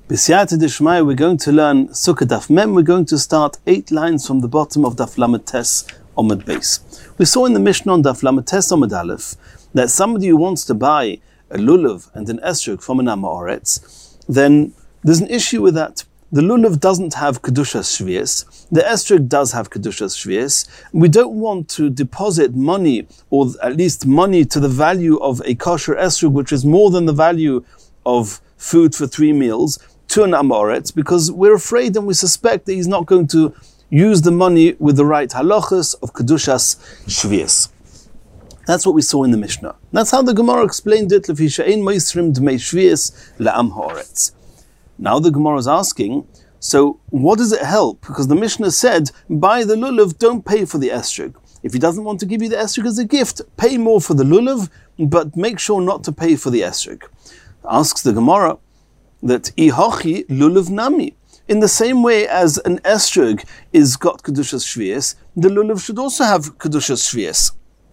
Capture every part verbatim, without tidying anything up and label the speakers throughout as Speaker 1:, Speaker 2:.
Speaker 1: B'siyata d'shmaya, we're going to learn Sukkah Daf Mem. We're going to start eight lines from the bottom of Daf Lamed Tes Omid Beis. We saw in the Mishnah on Daf Lamed Tes Omid Aleph that somebody who wants to buy a lulav and an esrog from an Amoretz, then there's an issue with that. The lulav doesn't have Kedushas Shvius. The esrog does have Kedushas Shvius. We don't want to deposit money, or at least money to the value of a kosher esrog, which is more than the value of food for three meals, to an Amoretz, because we're afraid and we suspect that he's not going to use the money with the right halachas of Kedushas Shvius. That's what we saw in the Mishnah. That's how the Gemara explained it. Lefi she'ein moisrim dmei shvius le'am ha'oretz. Now the Gemara is asking, so what does it help? Because the Mishnah said, buy the lulav, don't pay for the esrog. If he doesn't want to give you the esrog as a gift, pay more for the lulav, but make sure not to pay for the esrog. Asks the Gemara that ihochi lulav nami. In the same way as an esrog is got Kedushas Shvius, the lulav should also have Kedushas Shvius.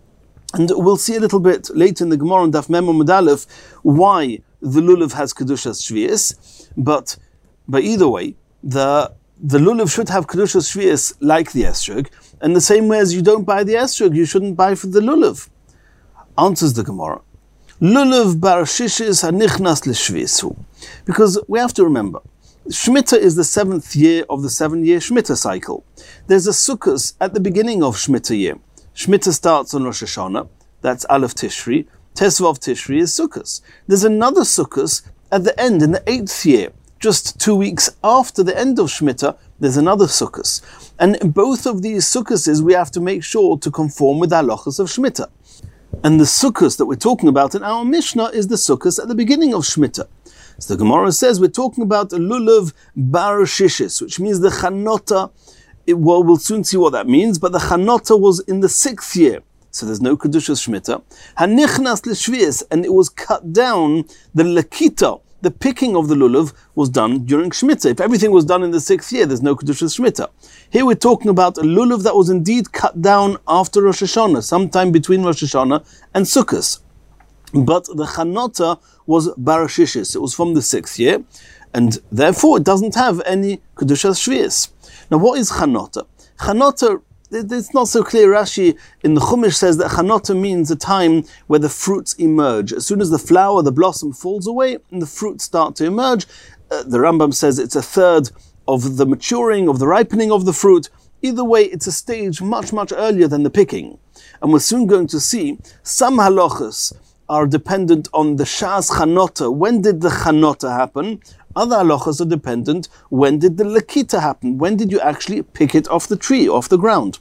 Speaker 1: And we'll see a little bit later in the Gemara on Daf Mem Omid Aleph why the lulav has Kedushas Shvius, but by either way, the the lulav should have Kedushas Shvius like the esrog, and the same way as you don't buy the esrog, you shouldn't buy for the lulav. Answers the Gemara, lulav bar shishis hanichnas l'shviusu. Because we have to remember, Shemitah is the seventh year of the seven-year Shemitah cycle. There's a Sukkos at the beginning of Shemitah year. Shemitah starts on Rosh Hashanah, that's Aleph Tishri. Tesvav Tishri is Sukkos. There's another Sukkos at the end, in the eighth year, just two weeks after the end of Shemitah, there's another Sukkos. And in both of these Sukkoses, we have to make sure to conform with the halachas of Shemitah. And the Sukkos that we're talking about in our Mishnah is the Sukkos at the beginning of Shemitah. So the Gemara says we're talking about a lulav bar shishis, which means the chanota. It, well, we'll soon see what that means, but the chanota was in the sixth year, so there's no Kedushas Shemitah. Hanichnas l'shvius, and it was cut down, the lakita, the picking of the lulav, was done during Shemitah. If everything was done in the sixth year, there's no Kedushas Shemitah. Here we're talking about a lulav that was indeed cut down after Rosh Hashanah, sometime between Rosh Hashanah and Sukkot. But the chanota was bar shishis, it was from the sixth year, and therefore it doesn't have any Kedushas Shvius. Now, what is chanota? Chanota, it's not so clear. Rashi in the Chumash says that chanota means a time where the fruits emerge. As soon as the flower, the blossom falls away and the fruits start to emerge, uh, the Rambam says it's a third of the maturing, of the ripening of the fruit. Either way, it's a stage much, much earlier than the picking. And we're soon going to see some halachas are dependent on the shas chanota. When did the chanota happen? Other halachas are dependent, when did the lakita happen? When did you actually pick it off the tree, off the ground?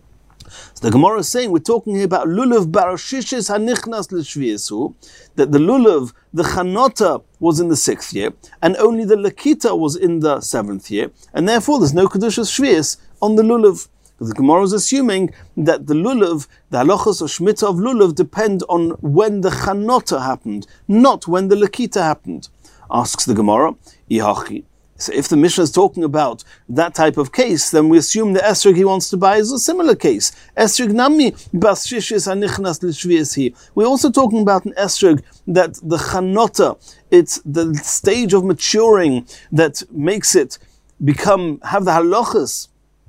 Speaker 1: So the Gemara is saying, we're talking here about lulav bar shishis hanichnas l'shviusu, that the lulav, the chanota, was in the sixth year, and only the lakita was in the seventh year, and therefore there's no Kedushas Shvius on the lulav. The Gemara is assuming that the lulav, the halachas of Shemitah of lulav, depend on when the chanota happened, not when the lakita happened. Asks the Gemara, Ihachi. So if the Mishnah is talking about that type of case, then we assume the esrog he wants to buy is a similar case. Esrog nami bas shishis hanichnas l'shvius hi. We're also talking about an esrog that the chanota, it's the stage of maturing that makes it become, have the halachas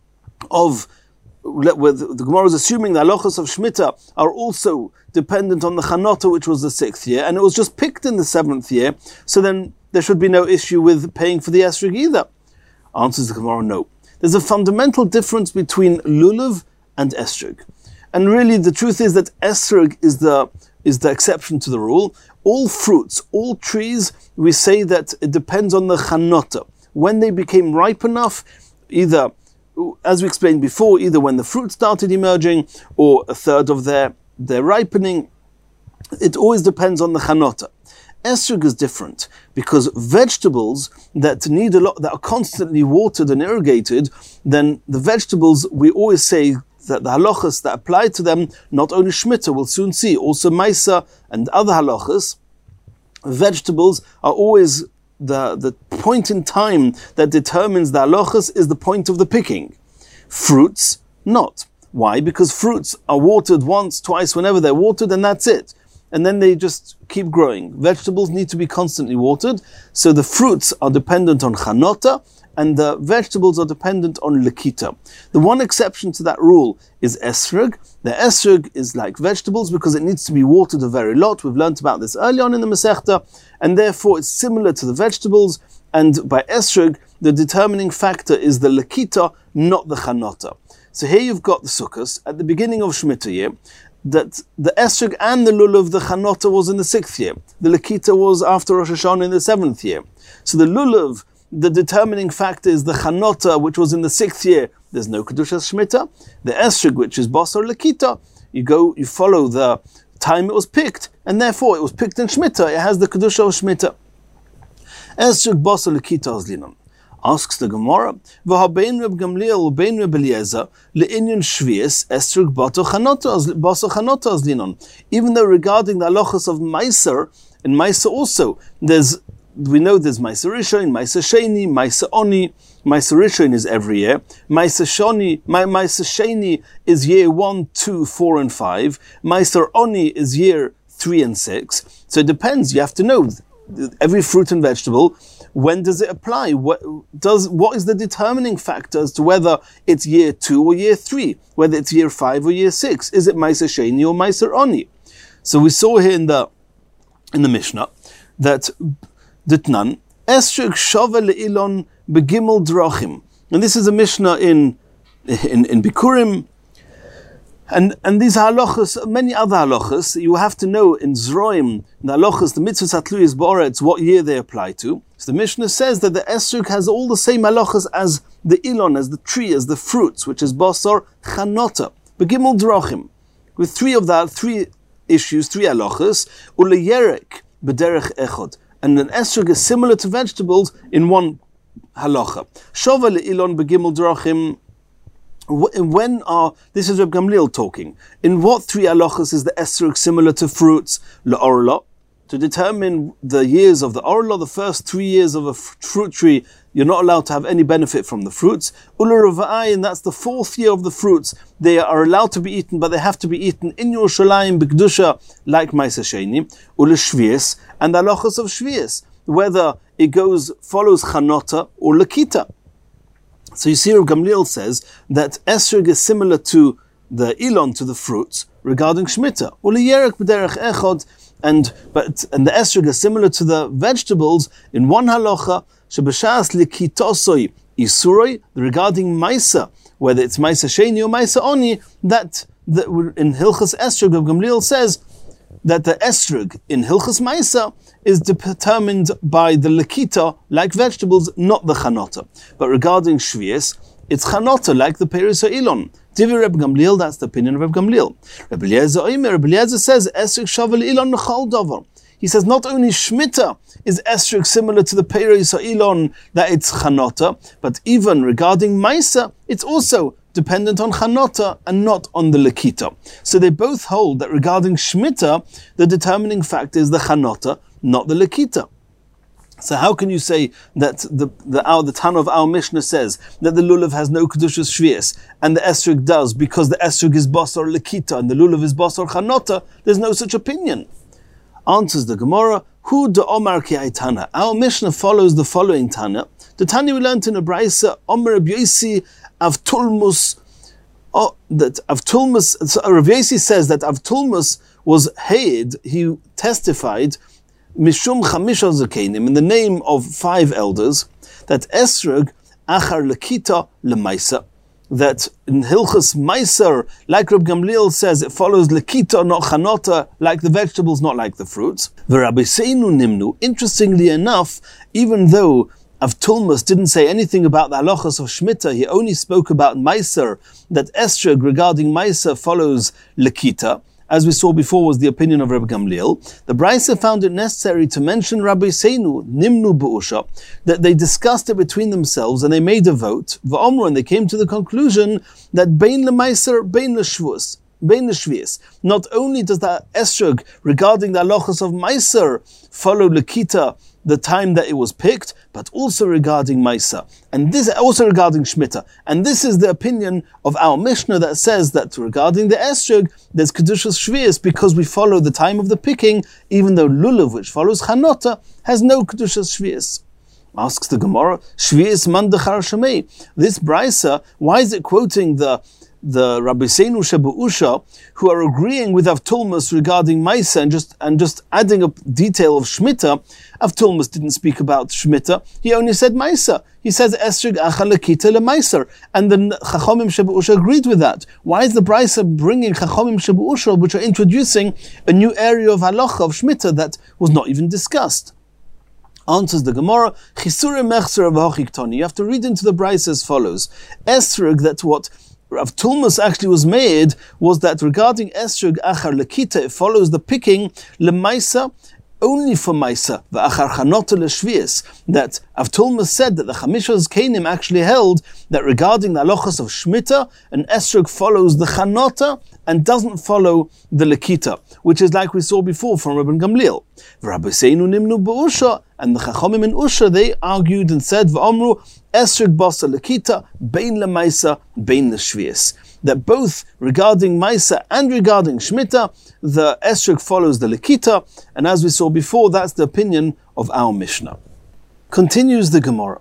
Speaker 1: of, where the Gemara is assuming the halachas of Shemitah are also dependent on the chanota, which was the sixth year, and it was just picked in the seventh year, so then there should be no issue with paying for the esrog either. Answers the Gemara, no. There's a fundamental difference between lulav and esrog. And really the truth is that esrog is the, is the exception to the rule. All fruits, all trees, we say that it depends on the chanota. When they became ripe enough, either, as we explained before, either when the fruit started emerging or a third of their, their ripening, it always depends on the chanota. Esrog is different because vegetables that need a lot, that are constantly watered and irrigated, then the vegetables, we always say that the halachas that apply to them, not only Shemitah, we'll soon see, also Maisa and other halachas, vegetables are always the, the point in time that determines the halachas is the point of the picking. Fruits, not. Why? Because fruits are watered once, twice, whenever they're watered, and that's it. and then they just keep growing. Vegetables need to be constantly watered, so the fruits are dependent on chanota, and the vegetables are dependent on lekita. The one exception to that rule is esrog. The esrog is like vegetables because it needs to be watered a very lot. We've learned about this early on in the Masechta, and therefore it's similar to the vegetables, and by esrog, the determining factor is the lekita, not the chanota. So here you've got the sukkos at the beginning of Shemitah year, that the esrog and the lulav, the chanota was in the sixth year. The lekita was after Rosh Hashanah in the seventh year. So the lulav, the determining factor is the chanota, which was in the sixth year. There's no kedushas shmita. The esrog, which is basar lekita, you go, you follow the time it was picked, and therefore it was picked in shmita. It has the kedusha of shmita. Esrog basar lekita azlinon. Asks the Gemara, "V'habein Reb Gamliel u'bein Reb Eliezer le'inyan shvius esrog bato chanota basar chanota azlinon." Even though regarding the halachas of meiser, and meiser also, there's we know there's Meiser Rishon, Meiser Sheni, Meiser Oni. Meiser Rishon is every year. Meiser Shoni, Meiser Sheni is year one, two, four, and five. Meiser Oni is year three and six. So it depends. You have to know every fruit and vegetable. When does it apply? What does what is the determining factor as to whether it's year two or year three? Whether it's year five or year six? Is it Meiser Sheni or Meiser Oni? So we saw here in the in the Mishnah that Ditnan, esrog shava le'ilon begimel drachim. And this is a Mishnah in in, in Bikurim. And and these halachas, many other halachas, you have to know in Zroim, the halachas, the mitzvahs hatluyos ba'aretz, what year they apply to. So the Mishnah says that the esrog has all the same halachas as the ilon, as the tree, as the fruits, which is basar chanota, begimel drachim. With three of that, three issues, three halachas, uleyerek b'derech echod. And an esrog is similar to vegetables in one halacha. Shova le'ilon begimel drachim. When are, this is Reb Gamliel talking, in what three halachas is the esrog similar to fruits? Le'orla, to determine the years of the orla, the first three years of a fruit tree, you're not allowed to have any benefit from the fruits. Uleruva'ai, and that's the fourth year of the fruits. They are allowed to be eaten, but they have to be eaten in Yerushalayim b'kedusha, like Meiser Sheni. Uleshvius, and the halachas of shvius, whether it goes follows chanota or lekita. So you see, Reb Gamliel says that esrog is similar to the ilon, to the fruits, regarding shmita. Uleyerek b'derech echod, and but and the esrog is similar to the vegetables in one halacha. Shebeshas likitosoi isuroi, regarding maisa, whether it's maisa sheni or maisa oni, that, that in Hilchas Esrog, Reb Gamliel says that the esrog in Hilchas Maisa is determined by the lekita, like vegetables, not the chanota. But regarding shvius, it's chanota, like the peris ilon. Divi Reb Gamliel, that's the opinion of Reb Gamliel. Reb Eliezer Oimer, Reb Eliezer says esrog shavel ilon nechal davar. He says not only shmita is esrog similar to the peris ilon, that it's chanota, but even regarding maisa, it's also dependent on chanota and not on the lekita. So they both hold that regarding shmita, the determining factor is the chanota, not the lekita. So how can you say that the the our the Tana of our Mishnah says that the lulav has no kedushas shvius and the esrog does, because the esrog is basar lekita and the lulav is basar chanota? There's no such opinion. Answers the Gemara, Hu de Omar ki Tana. Our Mishnah follows the following Tana. The Tana we learned in a Braisa, Omer Reb Yosi Avtulmus, oh, that Avtulmus, so Rav Yosi says that Avtulmus was Haid, he testified, Mishum Chamisha Zakenim, in the name of five elders, that Esrog Achar Lekita Lemaisa, that in Hilchas Meiser, like Reb Gamliel says, it follows Lekita, not Chanota, like the vegetables, not like the fruits. V'Rabbeinu Nimnu, interestingly enough, even though Avtulmus didn't say anything about the halachas of Shemitah, he only spoke about Meiser, that Esrog regarding Meiser follows Lekita, as we saw before was the opinion of Reb Gamliel. The Braisa found it necessary to mention Rabbi Seinu, Nimnu Bu'usha, that they discussed it between themselves and they made a vote, V'omru, and they came to the conclusion that Bein LeMeiser, Bein LeShvus, Bein LeShvius. Not only does the Esrog regarding the halachas of Meiser follow Lekita the time that it was picked, but also regarding Maisa. And this also regarding Shemitah. And this is the opinion of our Mishnah that says that regarding the Esrog, there's Kedushas Shvius because we follow the time of the picking, even though Lulav, which follows Chanota, has no Kedushas Shvius. Asks the Gemara, Shvius man dechar shamei. This Brisa, why is it quoting the the Rabbeinu Shebu'usha, who are agreeing with Avtulmus regarding Maisa and just and just adding a detail of Shemitah? Avtulmus didn't speak about Shemitah, he only said Maisa. He says Esrig Acha Lekita LeMaiser, and then Chachomim Shebu'usha agreed with that. Why is the Brisa bringing Chachomim Shebu'usha, which are introducing a new area of halacha of Shemitah that was not even discussed? Answers the Gemara, Chisure Mechzer V'Hochiktoni. You have to read into the Brisa as follows. Esrig, that what Rav Tulmus actually was made was that regarding Esrog Achar Lekita, it follows the picking Lemaisa, only for Maisa, V'achar Chanota Leshvius, that Avtulmus said that the Chamishas Kainim actually held that regarding the halachas of Shemitah, an Esrog follows the Chanota and doesn't follow the Lekita, which is like we saw before from Rabban Gamliel. V'Rabbeinu Nimnu B'Usha, and the Chachomim in Usha, they argued and said, V'Omru, Esrog Basa Lekita, Bein Lemaisa, Bein Leshvius. That both regarding Maisa and regarding Shemitah, the Esrog follows the Lekita, and as we saw before, that's the opinion of our Mishnah. Continues the Gemara.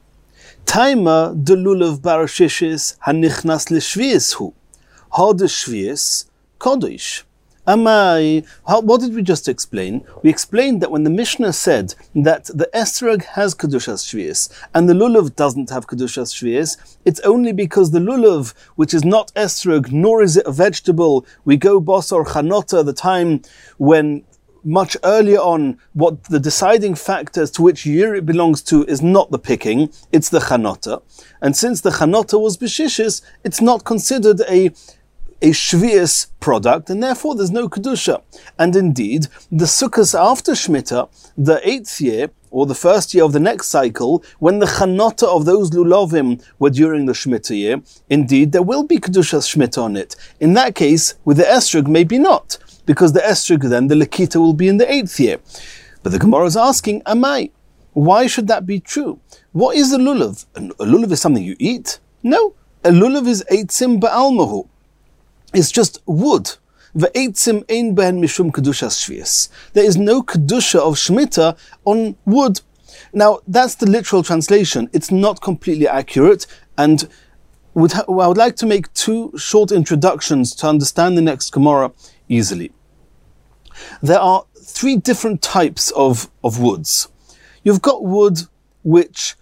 Speaker 1: Taima de lulav barashishis hanichnas leshvius hu. Ha de shvius kodesh. Amai, what did we just explain? We explained that when the Mishnah said that the Esrog has Kedushas Shvius and the Lulav doesn't have Kedushas Shvius, it's only because the Lulav, which is not Esrog, nor is it a vegetable, we go Bosor Chanota, the time when much earlier on, what the deciding factor as to which year it belongs to is not the picking, it's the Chanota. And since the Chanota was Beshishis, it's not considered a a Shvius product, and therefore there's no Kedusha. And indeed, the Sukkos after Shemitah, the eighth year, or the first year of the next cycle, when the Chanota of those Lulovim were during the Shemitah year, indeed there will be Kedushas Shemitah on it. In that case, with the Esrog, maybe not, because the Esrog then, the Lekita will be in the eighth year. But the Gemara is asking, Amai, why should that be true? What is a Lulav? A Lulav is something you eat? No, a Lulav is Eitzim Ba'almahu. It's just wood. Ve'etzim ein behen mishum kedushas shvius. There is no kedusha of Shemitah on wood. Now, that's the literal translation. It's not completely accurate, and would ha- I would like to make two short introductions to understand the next Gemara easily. There are three different types of, of woods. You've got wood which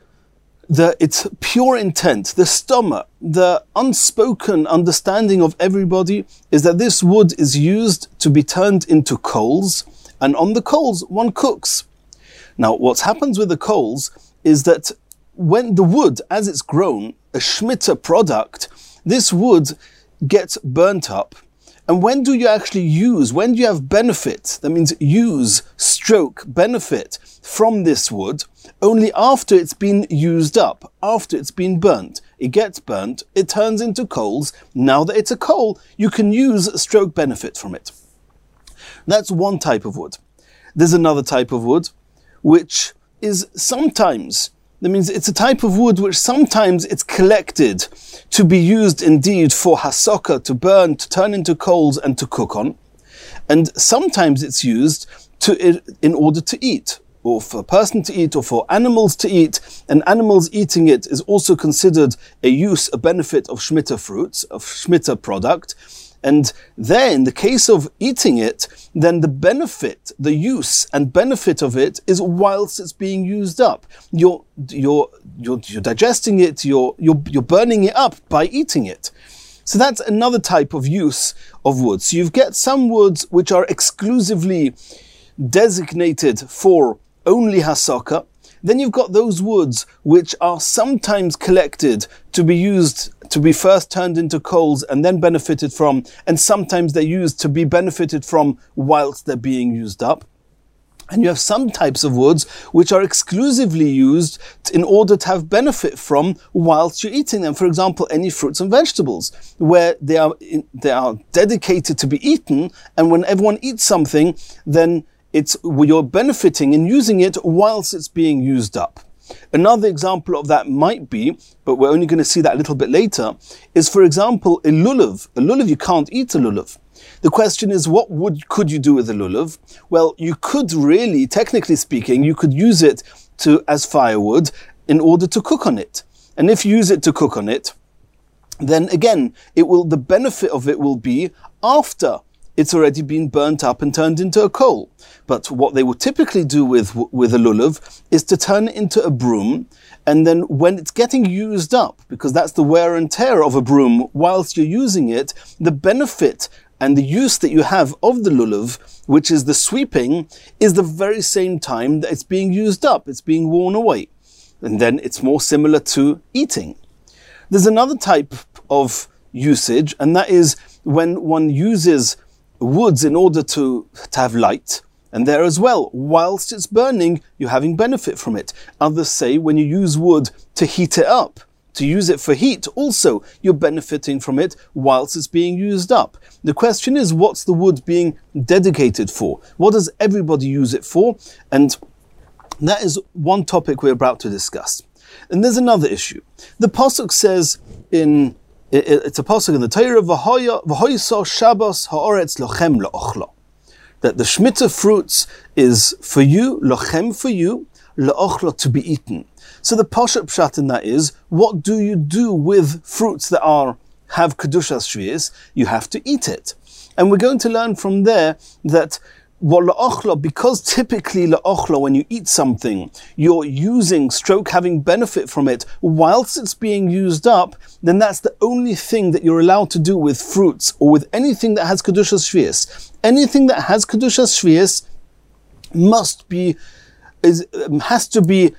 Speaker 1: The, its pure intent, the stoma, the unspoken understanding of everybody is that this wood is used to be turned into coals, and on the coals one cooks. Now, what happens with the coals is that when the wood, as it's grown, a Shemitah product, this wood gets burnt up. And when do you actually use, when do you have benefit, that means use, stroke, benefit from this wood? Only after it's been used up, after it's been burnt. It gets burnt, it turns into coals. Now that it's a coal, you can use stroke benefit from it. That's one type of wood. There's another type of wood, which is sometimes, that means it's a type of wood which sometimes it's collected to be used indeed for hasoka, to burn, to turn into coals and to cook on. And sometimes it's used to in order to eat, or for a person to eat, or for animals to eat. And animals eating it is also considered a use, a benefit of Shemitah fruits, of Shemitah product. And there, in the case of eating it, then the benefit, the use and benefit of it is whilst it's being used up. You're, you're, you're, you're digesting it, you're, you're, you're burning it up by eating it. So that's another type of use of wood. So you get some woods which are exclusively designated for only hasoka. Then you've got those woods which are sometimes collected to be used, to be first turned into coals and then benefited from, and sometimes they're used to be benefited from whilst they're being used up. And you have some types of woods which are exclusively used in order to have benefit from whilst you're eating them. For example, any fruits and vegetables, where they are they are dedicated to be eaten, and when everyone eats something, then it's you're benefiting in using it whilst it's being used up. Another example of that might be, but we're only going to see that a little bit later, is, for example, a lulav. A lulav, you can't eat a lulav. The question is, what would could you do with a lulav? Well, you could really, technically speaking, you could use it to as firewood in order to cook on it. And if you use it to cook on it, then again, it will the benefit of it will be after it's already been burnt up and turned into a coal. But what they would typically do with with a lulav is to turn it into a broom, and then when it's getting used up, because that's the wear and tear of a broom whilst you're using it, the benefit and the use that you have of the lulav, which is the sweeping, is the very same time that it's being used up, it's being worn away. And then it's more similar to eating. There's another type of usage, and that is when one uses woods in order to, to have light, and there as well, whilst it's burning, you're having benefit from it. Others say when you use wood to heat it up, to use it for heat, also you're benefiting from it whilst it's being used up. The question is, what's the wood being dedicated for? What does everybody use it for? And that is one topic we're about to discuss. And there's another issue. The pasuk says in It's a pasuk in the Torah, "V'hoyso Shabbos ha'oretz lochem la'ochlo," that the Shemitah fruits is for you, lochem for you, la'ochlo to be eaten. So the pasuk pshat in that is, what do you do with fruits that are have kedushas shvius? You have to eat it, and we're going to learn from there that. Well, la'ochlo, because typically la'ochlo, when you eat something, you're using, stroke, having benefit from it whilst it's being used up, then that's the only thing that you're allowed to do with fruits or with anything that has kedushas shvius. Anything that has kedushas shvius must be, is, has to be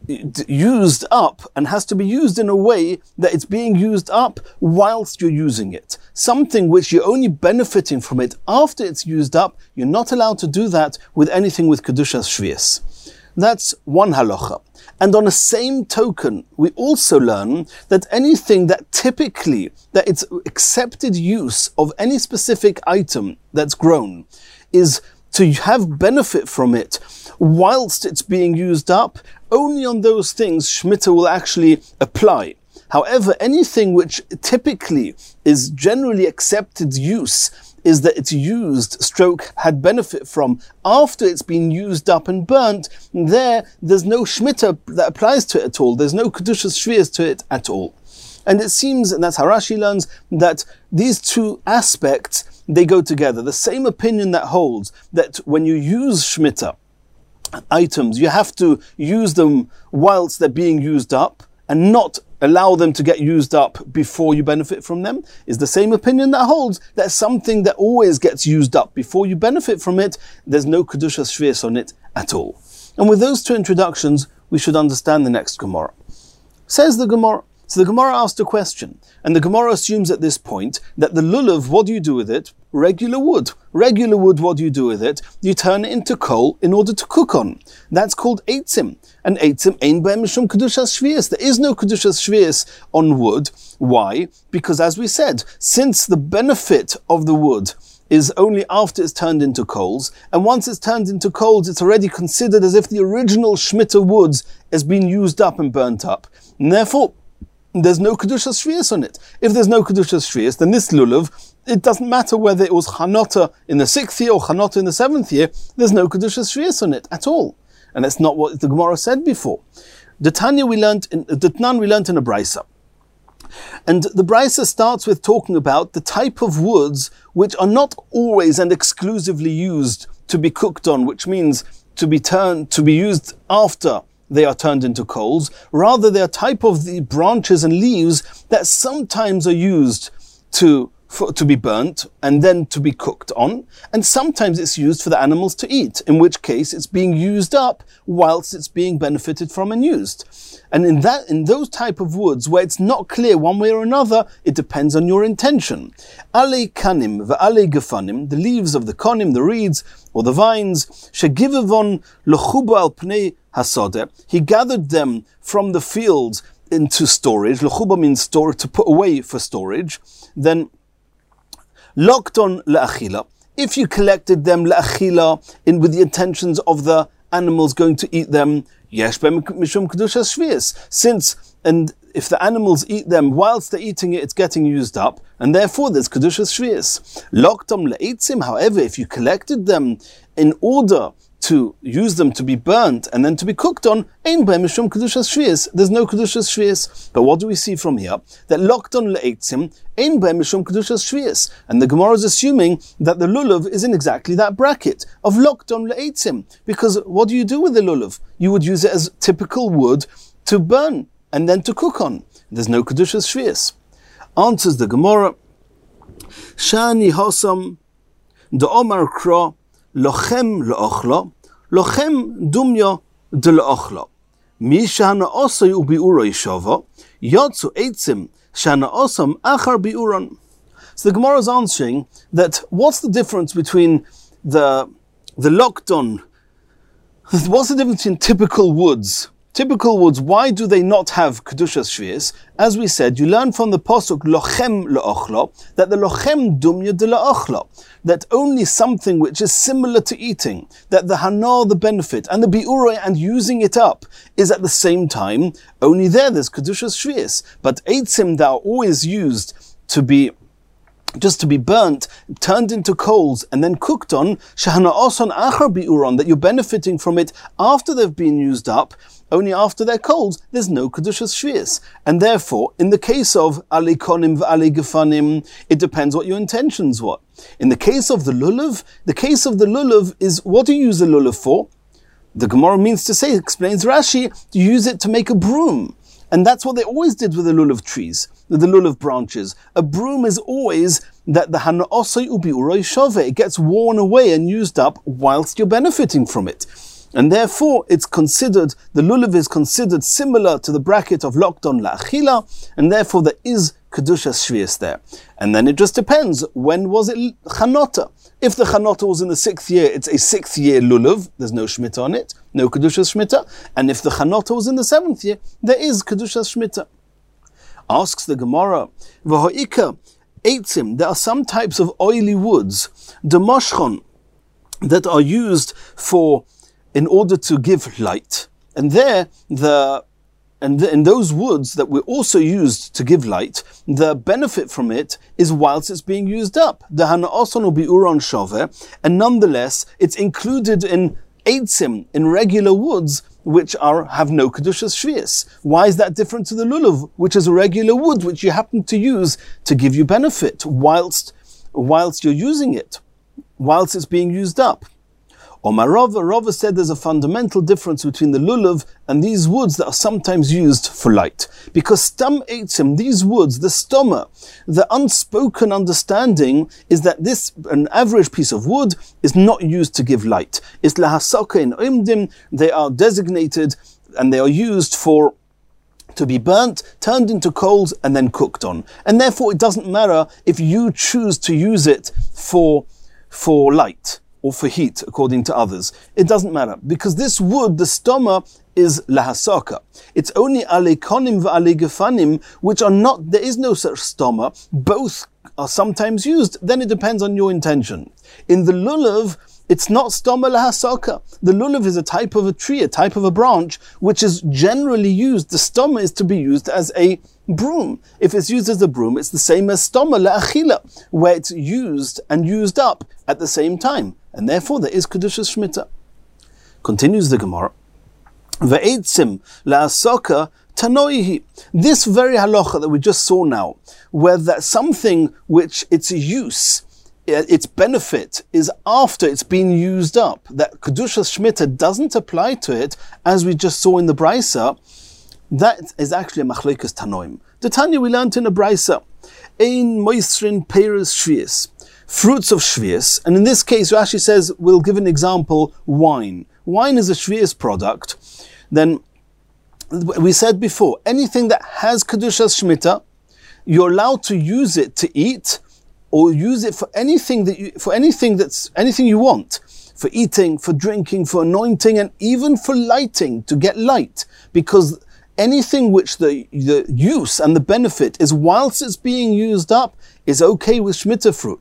Speaker 1: used up and has to be used in a way that it's being used up whilst you're using it. Something which you're only benefiting from it after it's used up, you're not allowed to do that with anything with kedushas shvius. That's one halacha. And on the same token, we also learn that anything that typically, that it's accepted use of any specific item that's grown is to have benefit from it whilst it's being used up. Only on those things Shemitah will actually apply. However, anything which typically is generally accepted use is that it's used, stroke, had benefit from after it's been used up and burnt, there, there's no Shemitah that applies to it at all. There's no kedushas shvius to it at all. And it seems, and that's how Rashi learns, that these two aspects, they go together. The same opinion that holds that when you use Shemitah items, you have to use them whilst they're being used up and not allow them to get used up before you benefit from them, is the same opinion that holds that something that always gets used up before you benefit from it, there's no kedushas shvius on it at all. And with those two introductions, we should understand the next Gemara. Says the Gemara, so the Gemara asked a question, and the Gemara assumes at this point that the lulav, what do you do with it? Regular wood. Regular wood, what do you do with it? You turn it into coal in order to cook on. That's called eitzim. And eitzim ein b'hem mishum kedushas shvius. There is no kedushas shvius on wood. Why? Because as we said, since the benefit of the wood is only after it's turned into coals, and once it's turned into coals, it's already considered as if the original Shemitah woods has been used up and burnt up. And therefore, there's no kedushas shvius on it. If there's no kedushas shvius, then this lulav, it doesn't matter whether it was chanota in the sixth year or chanota in the seventh year, there's no kedushas shvius on it at all. And that's not what the Gemara said before. The Tanya we learned in, the Tnan we learned in a Brisa. And the Brisa starts with talking about the type of woods which are not always and exclusively used to be cooked on, which means to be turned, to be used after they are turned into coals. Rather, they are type of the branches and leaves that sometimes are used to For, to be burnt and then to be cooked on, and sometimes it's used for the animals to eat, in which case it's being used up whilst it's being benefited from and used. And in that, in those type of woods where it's not clear one way or another, it depends on your intention. Alei kanim ve'alei gefanim, the leaves of the konim, the reeds or the vines, shegivavon lochuba al pnei hasodeh, he gathered them from the fields into storage. Lochuba means store, to put away for storage. Then locked on le'achila, if you collected them la'achila, in with the intentions of the animals going to eat them, yesh be'em mishum kedushas shvius, since and if the animals eat them whilst they're eating it, it's getting used up, and therefore there's kedushas shvius. Loktom le'itzim, however, if you collected them in order to use them to be burnt and then to be cooked on, ein be'em mishum kedushas shvius, there's no kedushas shvius. But what do we see from here? That lokton le'itzim, ein be'em mishum kedushas shvius, and the Gemara is assuming that the lulav is in exactly that bracket of lokton le'itzim, because what do you do with the lulav? You would use it as typical wood to burn and then to cook on. There's no kedushas shvius. Answers the Gemara, Shani hosam de omar kro lochem leochlo, lochem dumya de leochlo. Mi shana osay ubiuro yishova, yotzu eitzim shana osam achar biuron. So the Gemara is answering that what's the difference between the the lokton, what's the difference between typical woods? Typical woods, why do they not have kedushas shvius? As we said, you learn from the pasuk lochem leochlo that the lochem dumya de leochlo, that only something which is similar to eating, that the hana, the benefit, and the biuroi, and using it up, is at the same time, only there there's kedushas shvius. But eitzim that are always used to be just to be burnt, turned into coals, and then cooked on, shahana oson achar biuron, that you're benefiting from it after they've been used up, only after they're cold, there's no kedushas shvius. And therefore, in the case of ali konim v'ali gefanim, it depends what your intentions were. In the case of the lulav, the case of the lulav is, what do you use the lulav for? The Gemara means to say, explains Rashi, to use it to make a broom. And that's what they always did with the lulav trees, with the lulav branches. A broom is always that the hana osay ubi uroi shove, it gets worn away and used up whilst you're benefiting from it. And therefore, it's considered, the lulav is considered similar to the bracket of lokton la'achila, and therefore there is kedushas shvius there. And then it just depends, when was it chanota? If the chanota was in the sixth year, it's a sixth year lulav, there's no shmita on it, no kedushas shmita. And if the chanota was in the seventh year, there is kedushas shmita. Asks the Gemara, v'ho'ika eitzim, there are some types of oily woods, demoshchon, that are used for in order to give light. And there, the and the, in those woods that were also used to give light, the benefit from it is whilst it's being used up. The hana oson will be uron shove, and nonetheless, it's included in eitzim, in regular woods, which are have no kedushas shvius. Why is that different to the lulav, which is a regular wood, which you happen to use to give you benefit whilst whilst you're using it, whilst it's being used up? Omar Rava, Rava said there's a fundamental difference between the lulav and these woods that are sometimes used for light. Because stam eitzim, these woods, the stoma, the unspoken understanding is that this, an average piece of wood, is not used to give light. It's lahasaka in oimdim, they are designated and they are used for to be burnt, turned into coals, and then cooked on. And therefore it doesn't matter if you choose to use it for, for light or for heat, according to others. It doesn't matter, because this wood, the stoma, is lahasaka. It's only alekonim v'ale gefanim, which are not, there is no such stoma. Both are sometimes used, then it depends on your intention. In the lulav, it's not stoma lahasaka. The lulav is a type of a tree, a type of a branch, which is generally used. The stoma is to be used as a broom. If it's used as a broom, it's the same as stoma la'achila, where it's used and used up at the same time. And therefore there is kedushas shmita. Continues the Gemara. Ve'etzim la'asaka tanoihi. This very halacha that we just saw now, where that something which its use, its benefit is after it's been used up, that kedushas shmita doesn't apply to it, as we just saw in the Brisa, that is actually a machlekes tanoim. The Tanya we learned in the Brisa, ein moisrin peiros shvius, fruits of shvius, and in this case Rashi says, we'll give an example, wine. Wine is a shvius product. Then we said before, anything that has kedushas shmita, you're allowed to use it to eat, or use it for anything that you, for anything that's anything you want, for eating, for drinking, for anointing, and even for lighting, to get light, because anything which the, the use and the benefit is whilst it's being used up is okay with shmita fruits.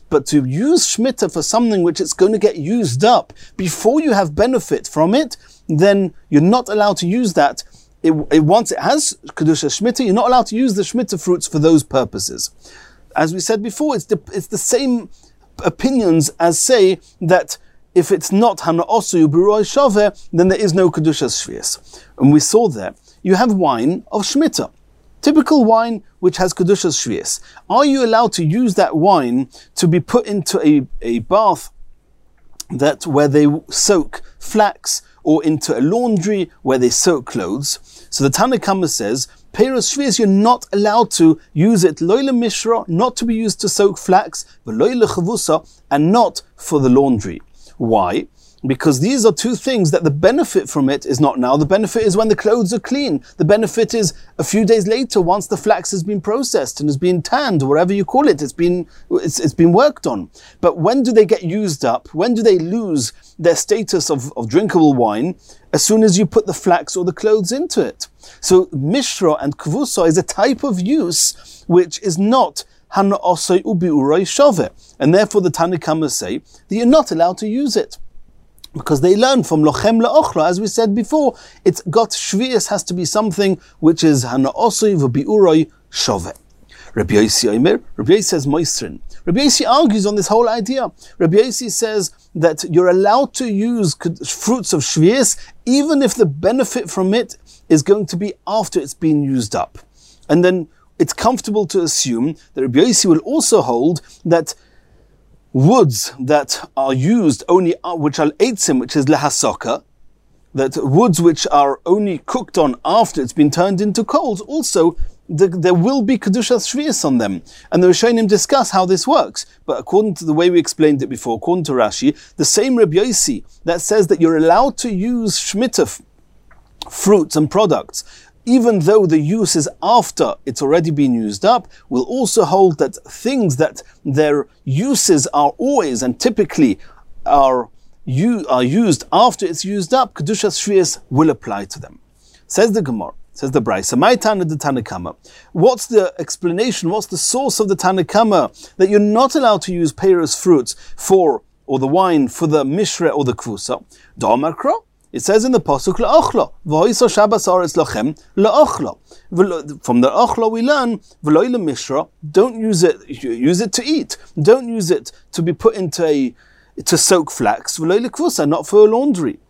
Speaker 1: But to use Shemitah for something which it's going to get used up before you have benefit from it, then you're not allowed to use that. It, it once it has Kedusha Shemitah, you're not allowed to use the Shemitah fruits for those purposes. As we said before, it's the, it's the same opinions as say that if it's not Hana Osu B'Roi Shaveh, then there is no Kedusha Shvius. And we saw there, you have wine of Shemitah. Typical wine which has Kedushas Shvius. Are you allowed to use that wine to be put into a, a bath that where they soak flax, or into a laundry where they soak clothes? So the Tanna Kama says, Peiros Shvius, you're not allowed to use it, loyle mishra, not to be used to soak flax, v'loyle chavusa, and not for the laundry. Why? Because these are two things that the benefit from it is not now. The benefit is when the clothes are clean. The benefit is a few days later, once the flax has been processed and has been tanned, or whatever you call it, it's been it's, it's been worked on. But when do they get used up? When do they lose their status of, of drinkable wine? As soon as you put the flax or the clothes into it. So mishra and kvusa is a type of use which is not hana osay ubi uroi shaveh, and therefore the Tanna Kama say that you're not allowed to use it. Because they learn from lochem la'ochla, as we said before, it's got shvius has to be something which is hana osay v'bi'uroi shaveh. Rabbi Yossi Omer, Rabbi Yossi says moisrin. Rabbi Yossi argues on this whole idea. Rabbi Yossi says that you're allowed to use fruits of shvius even if the benefit from it is going to be after it's been used up. And then it's comfortable to assume that Rabbi Yossi will also hold that woods that are used only, which are eitzim, which is lehasoka, that woods which are only cooked on after it's been turned into coals, also the, there will be kedushas shvius on them. And the Rishonim discuss how this works. But according to the way we explained it before, according to Rashi, the same Rabbi Yossi that says that you're allowed to use Shemitah f- fruits and products, even though the use is after it's already been used up, will also hold that things that their uses are always and typically are, u- are used after it's used up, Kedushas Shvius will apply to them. Says the Gemara, says the Braisa, my Tana the Tanna Kama. What's the explanation, what's the source of the Tanna Kama that you're not allowed to use peiros fruits for, or the wine for the mishra or the kvusa? Da'amar Kro. It says in the pasuk la'ochla, v'hoiso Shabbos aretz lachem la'ochla. From the ochla we learn v'loy le'mishra. Don't use it. Use it to eat. Don't use it to be put into a to soak flax. V'loy le'kvusa, not for laundry.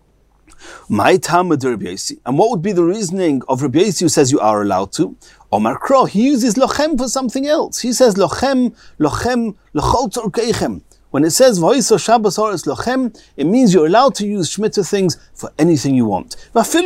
Speaker 1: My Talmud Rabbi Yossi. And what would be the reasoning of Rabbi Yossi who says you are allowed to? Omar Kro. He uses lochem for something else. He says lochem lochem lechol tzorkeichem. When it says V'hoiso Shabbos aretz lochem, it means you're allowed to use Shemitah things for anything you want.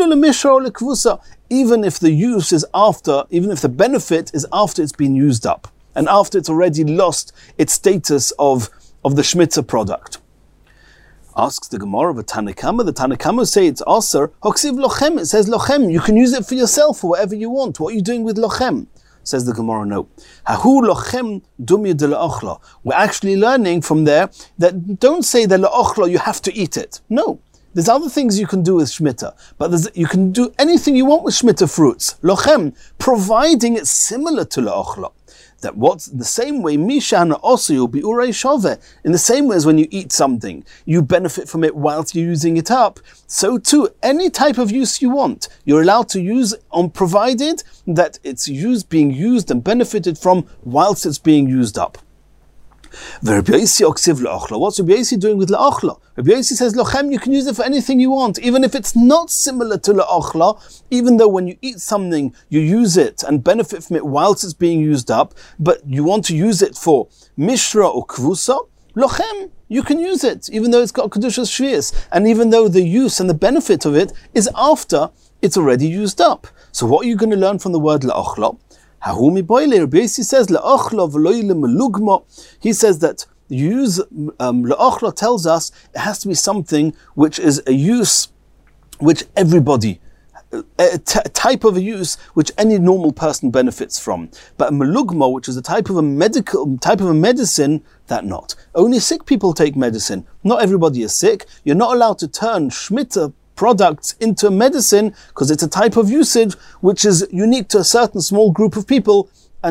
Speaker 1: Even if the use is after, even if the benefit is after it's been used up, and after it's already lost its status of, of the Shemitah product. Asks the Gemara of a Tanna Kama. The Tanna Kama say it's aser hoksiv lochem. It says lochem. You can use it for yourself for whatever you want. What are you doing with lochem? Says the Gemara, no. Hahu lochem dumya de la'ochla. We're actually learning from there that don't say that la'ochla you have to eat it. No. There's other things you can do with Shemitah, but there's, you can do anything you want with Shemitah fruits. Lochem, providing it's similar to la'ochla. That what's the same way, Mishana also you'll be urei shaveh. In the same way as when you eat something, you benefit from it whilst you're using it up. So too, any type of use you want, you're allowed to use on provided that it's used, being used and benefited from whilst it's being used up. What's Rabbi Yossi doing with la'ochla? Rabbi Yossi says, lochem, you can use it for anything you want, even if it's not similar to la'ochla, even though when you eat something, you use it and benefit from it whilst it's being used up, but you want to use it for mishra or kvusa, lochem, you can use it, even though it's got kedushas shvius, and even though the use and the benefit of it is after it's already used up. So what are you going to learn from the word la'ochla? Hahumi boile, Rabbi Yossi says la'ochla v'loy le'melugma. He says that use um, la'ochla tells us it has to be something which is a use which everybody, a t- type of a use which any normal person benefits from. But a melugma, which is a type of a medical type of a medicine, that not. Only sick people take medicine. Not everybody is sick. You're not allowed to turn Shemitah products into medicine because it's a type of usage which is unique to a certain small group of people, and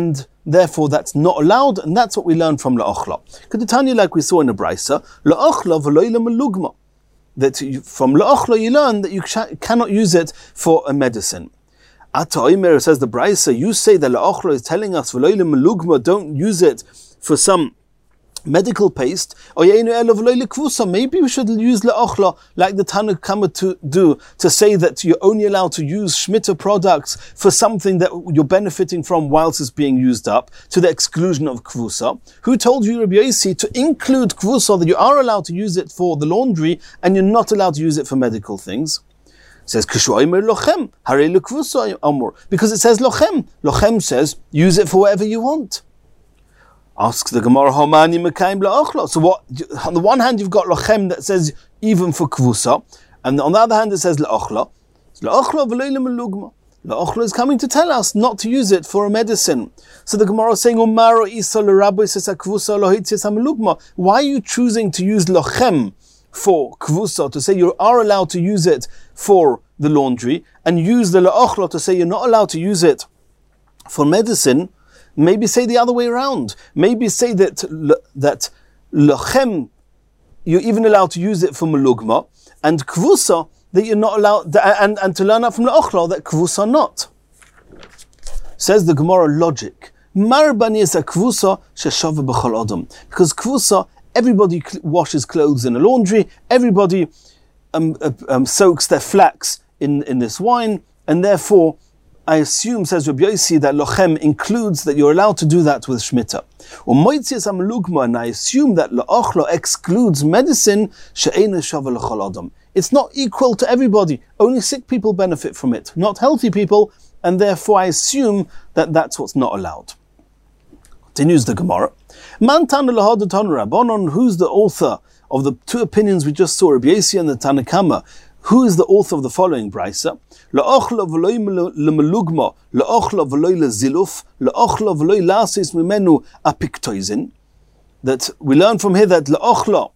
Speaker 1: therefore that's not allowed, and that's what we learn from la'ochla. Kedetanya, like we saw in the Brisa, la'ochla v'lo l'malugma. That you, from la'ochla you learn that you cannot use it for a medicine. Ata Omer, says the Brisa, you say that la'ochla is telling us v'lo l'malugma, don't use it for some medical paste, or maybe we should use la'ochla like the Tana Kama to do, to say that you're only allowed to use Shemitah products for something that you're benefiting from whilst it's being used up, to the exclusion of kvusa. Who told you, Rabbi Yossi, to include kvusa, that you are allowed to use it for the laundry and you're not allowed to use it for medical things? It says because it says lochem. Lochem says use it for whatever you want. Asks the Gemara, Homani Mekayim la'ochla. So what? On the one hand, you've got lochem that says even for kvusa, and on the other hand, it says la'ochla. La'ochla v'lo l'malugma. La'ochla is coming to tell us not to use it for a medicine. So the Gemara is saying, Umaro isa l'rabbi sesa kvusa lohitzis hamalugma. Why are you choosing to use lochem for kvusa, to say you are allowed to use it for the laundry, and use the la'ochla to say you're not allowed to use it for medicine? Maybe say the other way around. Maybe say that that lochem, you're even allowed to use it for malugma, and kvusa, that you're not allowed, and, and to learn out from la'ochla that kvusa not. Says the Gemara, logic. Marabani is a kvusa sheshava b'chol adam. Because kvusa, everybody washes clothes in a laundry, everybody um, um, soaks their flax in, in this wine, and therefore I assume, says Rabbi Yossi, that lochem includes that you're allowed to do that with shmita. Or moitzias hamalugma, and I assume that la'ochla excludes medicine she'eina shava l'chol adam. It's not equal to everybody. Only sick people benefit from it, not healthy people, and therefore I assume that that's what's not allowed. Continues the Gemara. Man tana lahad tana rabbanon. Who's the author of the two opinions we just saw, Rabbi Yossi and the Tana Kama? Who is the author of the following brisa? La'ochla v'lo l'malugma, la'ochla v'lo l'ziluf, la'ochla v'lo l'asis mimenu apiktoizin. That we learn from here that la'ochla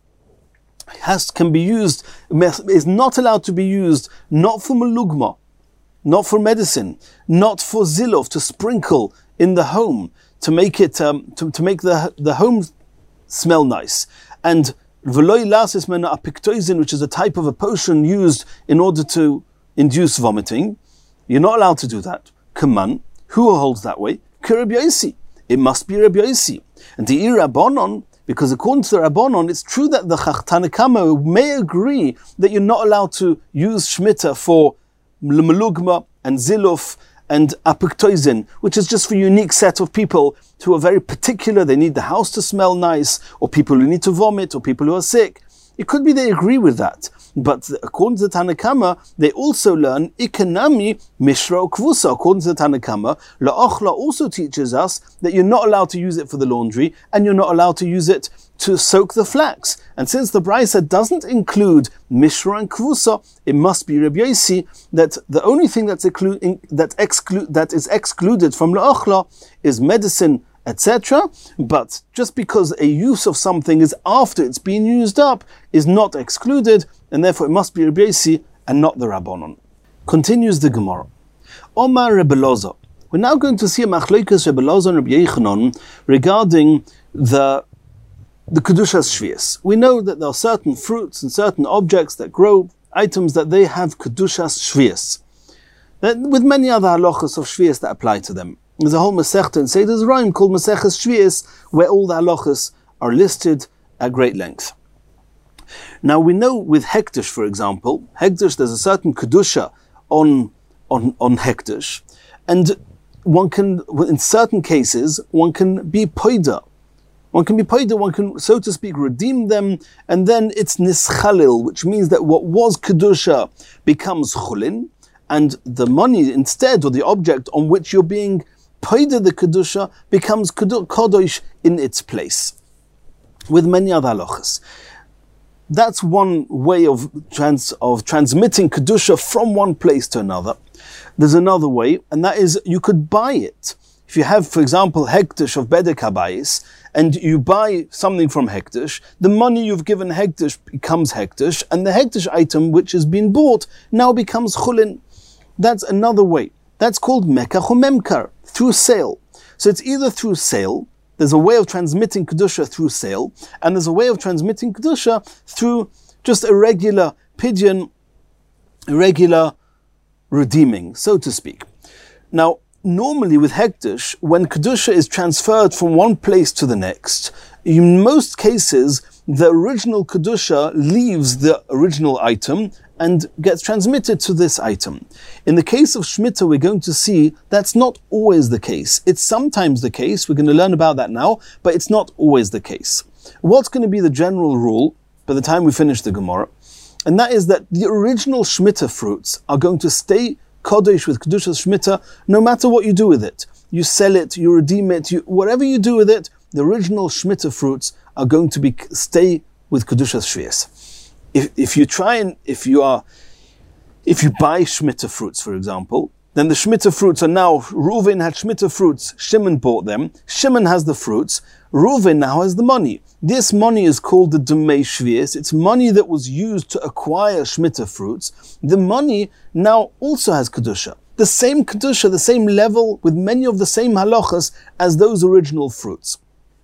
Speaker 1: has can be used, is not allowed to be used, not for malugma, not for medicine, not for ziluf, to sprinkle in the home, to make it um, to, to make the the home smell nice, and v'lo l'asis mimenu apiktoizin, which is a type of a potion used in order to induce vomiting. You're not allowed to do that. Kaman, who holds that way? Rabbi Yossi. It must be Rabbi Yossi. And the Rabbanon, because according to the Rabbanon, it's true that the Tana Kama may agree that you're not allowed to use shmita for malugma and ziluf and apiktoizin, which is just for a unique set of people who are very particular. They need the house to smell nice, or people who need to vomit, or people who are sick. It could be they agree with that. But according to the Tana Kama, they also learn ikanami mishra kvusa. According to the Tana Kama, la'ochla also teaches us that you're not allowed to use it for the laundry, and you're not allowed to use it to soak the flax. And since the Brisa doesn't include mishra and kvusa, it must be Rabbi Yossi that the only thing that's exclu- that, exclu- that is excluded from la'ochla is medicine, et cetera. But just because a use of something is after it's been used up is not excluded, and therefore it must be Rabbi Yossi and not the Rabbanon. Continues the Gemara. Omar Rebbe Loza. We're now going to see a machlokes Rebbe Loza and Rabbi Yochanan regarding the the Kedushas Shvius. We know that there are certain fruits and certain objects that grow, items that they have Kedushas Shvius, with many other halachas of Shvius that apply to them. There's a whole Masechta in Seidas Rayim called Maseches Shvius, where all the halachas are listed at great length. Now we know with Hekdesh, for example, Hekdesh, there's a certain Kedusha on, on, on Hekdesh, and one can, in certain cases, one can be poida. One can be poida, one can, so to speak, redeem them, and then it's nischalil, which means that what was Kedusha becomes chulin, and the money instead, or the object on which you're being poida the Kedusha, becomes Kodosh in its place, with many other halachas. That's one way of trans, of transmitting Kedusha from one place to another. There's another way, and that is you could buy it. If you have, for example, Hekdesh of Bedek Habayis, and you buy something from Hekdesh, the money you've given Hekdesh becomes Hekdesh, and the Hekdesh item which has been bought now becomes Chulin. That's another way. That's called Mekach or Memkar, through sale. So it's either through sale, there's a way of transmitting Kedusha through sale, and there's a way of transmitting Kedusha through just a regular pidyon, irregular redeeming, so to speak. Now, normally with Hekdesh, when Kedusha is transferred from one place to the next, in most cases, the original Kedusha leaves the original item and gets transmitted to this item. In the case of Shemitah, we're going to see that's not always the case. It's sometimes the case, we're going to learn about that now, but it's not always the case. What's going to be the general rule by the time we finish the Gemara? And that is that the original Shemitah fruits are going to stay Kodesh with Kedusha's Shemitah, no matter what you do with it. You sell it, you redeem it, you, whatever you do with it, the original Shemitah fruits are going to be stay with Kedusha's Shvius. If if you try and if you are if you buy Shemitah fruits, for example, then the Shemitah fruits are now, Reuven had Shemitah fruits, Shimon bought them, Shimon has the fruits, Reuven now has the money. This money is called the Dumei Shvius. It's money that was used to acquire Shemitah fruits. The money now also has Kedusha. The same Kedusha, the same level, with many of the same halachas as those original fruits.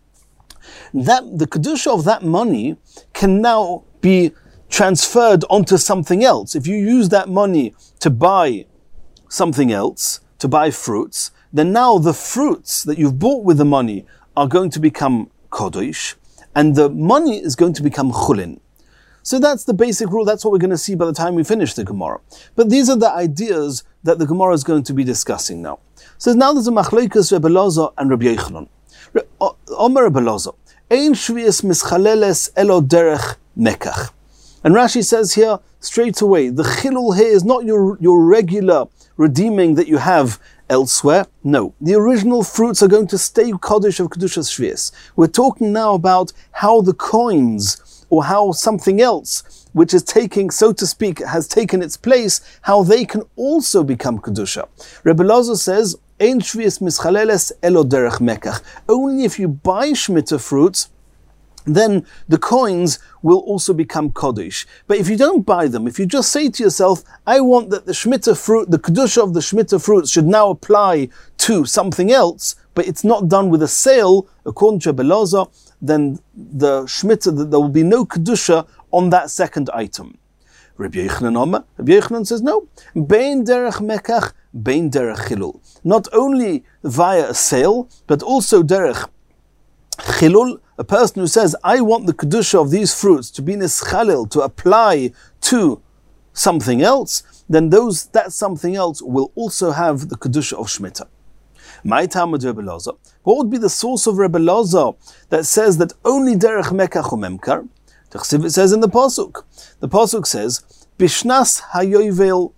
Speaker 1: That the Kedusha of that money can now be transferred onto something else. If you use that money to buy something else, to buy fruits, then now the fruits that you've bought with the money are going to become Kodesh, and the money is going to become Chulin. So that's the basic rule. That's what we're going to see by the time we finish the Gemara. But these are the ideas that the Gemara is going to be discussing now. So now there's a Machlokes Rebbe Elazar and Rabbi Yochanan. Omer Rebbe Elazar, Ein shvius mischaleles elo derech mekach. And Rashi says here, straight away, the chilul here is not your, your regular redeeming that you have elsewhere. No, the original fruits are going to stay Kodesh of Kedusha's Shvius. We're talking now about how the coins, or how something else, which is taking, so to speak, has taken its place, how they can also become Kedusha. Rebbe Elazar says, Ein shvius mischaleles elo derech mekach. Only if you buy Shemitah fruits, then the coins will also become Kodesh. But if you don't buy them, if you just say to yourself, I want that the Shemitah fruit, the Kedusha of the Shemitah fruits should now apply to something else, but it's not done with a sale, according to Rebbe Elazar, then the Shemitah, there will be no Kedusha on that second item. Rabbi Yochanan, Rabbi Yochanan says, no, bein derech mekach, bein derech chilul. Not only via a sale, but also derech chilul, a person who says, I want the Kedusha of these fruits to be nischalil, to apply to something else, then those that something else will also have the Kedusha of Shemitah. My Talmud Rebbe Elazar. What would be the source of Rebbe Elazar that says that only derech mekach umemkar? It says in the Pasuk. The Pasuk says, Bishnas hayovel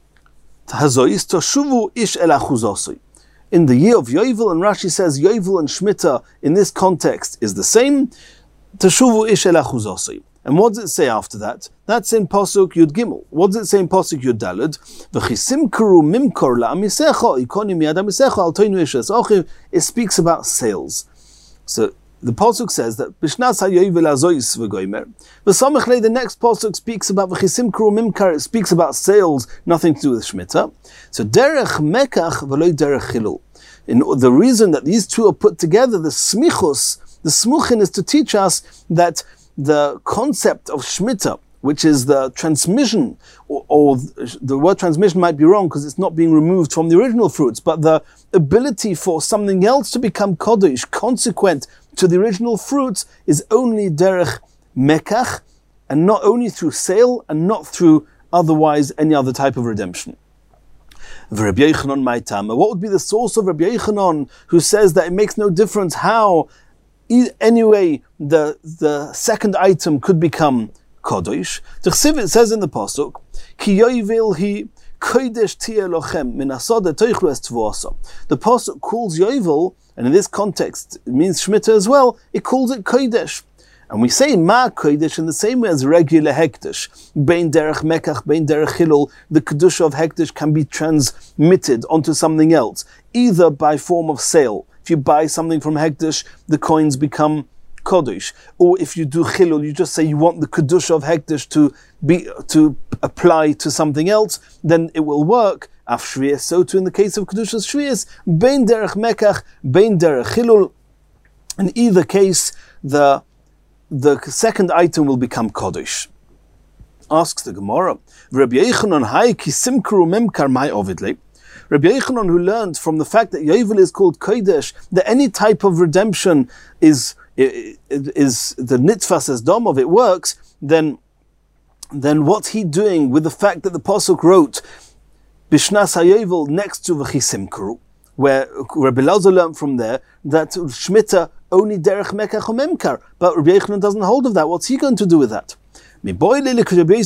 Speaker 1: hazois toshuvu ish el achuzosoi. In the year of Yovel, and Rashi says Yovel and Shemitah in this context is the same. Teshuvu ish el achuzosoi. And what does it say after that? That's in Pasuk Yud Gimel. What does it say in Pasuk Yud Daled? V'chisimkuru mimkor la'amisecha ikoni miyad amisecha al toinu ishes ochiv. It speaks about sales. So the Pasuk says that Bishnas hayovel azois v'goimer. V'samechlei, the next Pasuk speaks about v'chisimkuru mimkar. It speaks about sales, nothing to do with Shemitah. So derech mekach v'loi derech chilul. In the reason that these two are put together, the smichus, the smuchin, is to teach us that the concept of Shemitah, which is the transmission, or, or the word transmission might be wrong because it's not being removed from the original fruits, but the ability for something else to become Kodesh, consequent to the original fruits, is only derech mekach, and not only through sale, and not through otherwise any other type of redemption. Rabbi Yochanan my Tama. What would be the source of Rabbi Yochanan, who says that it makes no difference how, anyway, the the second item could become Kodesh? It says in the Pasuk, Ki yovel hi kodesh tieh lochem min asada toichlu es tvuasa. The Pasuk calls Yovel, and in this context it means Shemitah as well, it calls it Kodesh. And we say Ma Kodesh in the same way as regular Hekdesh. Bein derech mekach, bein derech chilul, the Kedusha of Hekdesh can be transmitted onto something else, either by form of sale. If you buy something from Hekdesh, the coins become Kodesh. Or if you do chilul, you just say you want the Kedusha of Hekdesh to be to apply to something else, then it will work af shvius, so too in the case of Kedushas Shvius, bein derech mekach, bein derech chilul. In either case, the, the second item will become Kodesh. Asks the Gemara, Rabbi Yochanan hai ki simkru memkar mai ovidle. Rabbi Yochanan, who learned from the fact that Yovel is called Kodesh, that any type of redemption is is, is the nitfas as dom of it works, then then what's he doing with the fact that the Pasuk wrote Bishnas HaYovel next to V'chisimkru, where Rabbi Elazar learned from there that Shemitah only derech mekach or memkar, but Rabbi Yochanan doesn't hold of that. What's he going to do with that? There's another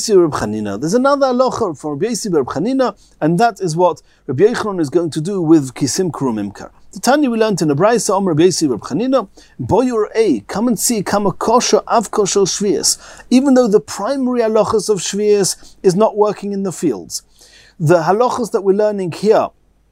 Speaker 1: halacha from Rabbi Yosi Reb Chanina, and that is what Rabbi Yochanan is going to do with Kisimkru Memkar. The Tanya we learned in the Brayso Om Rabbi Yosi Reb Chanina, Boyor A, come and see, Kama Kosher Av Kosher Shvius. Even though the primary halachas of Shvius is not working in the fields, the halachas that we're learning here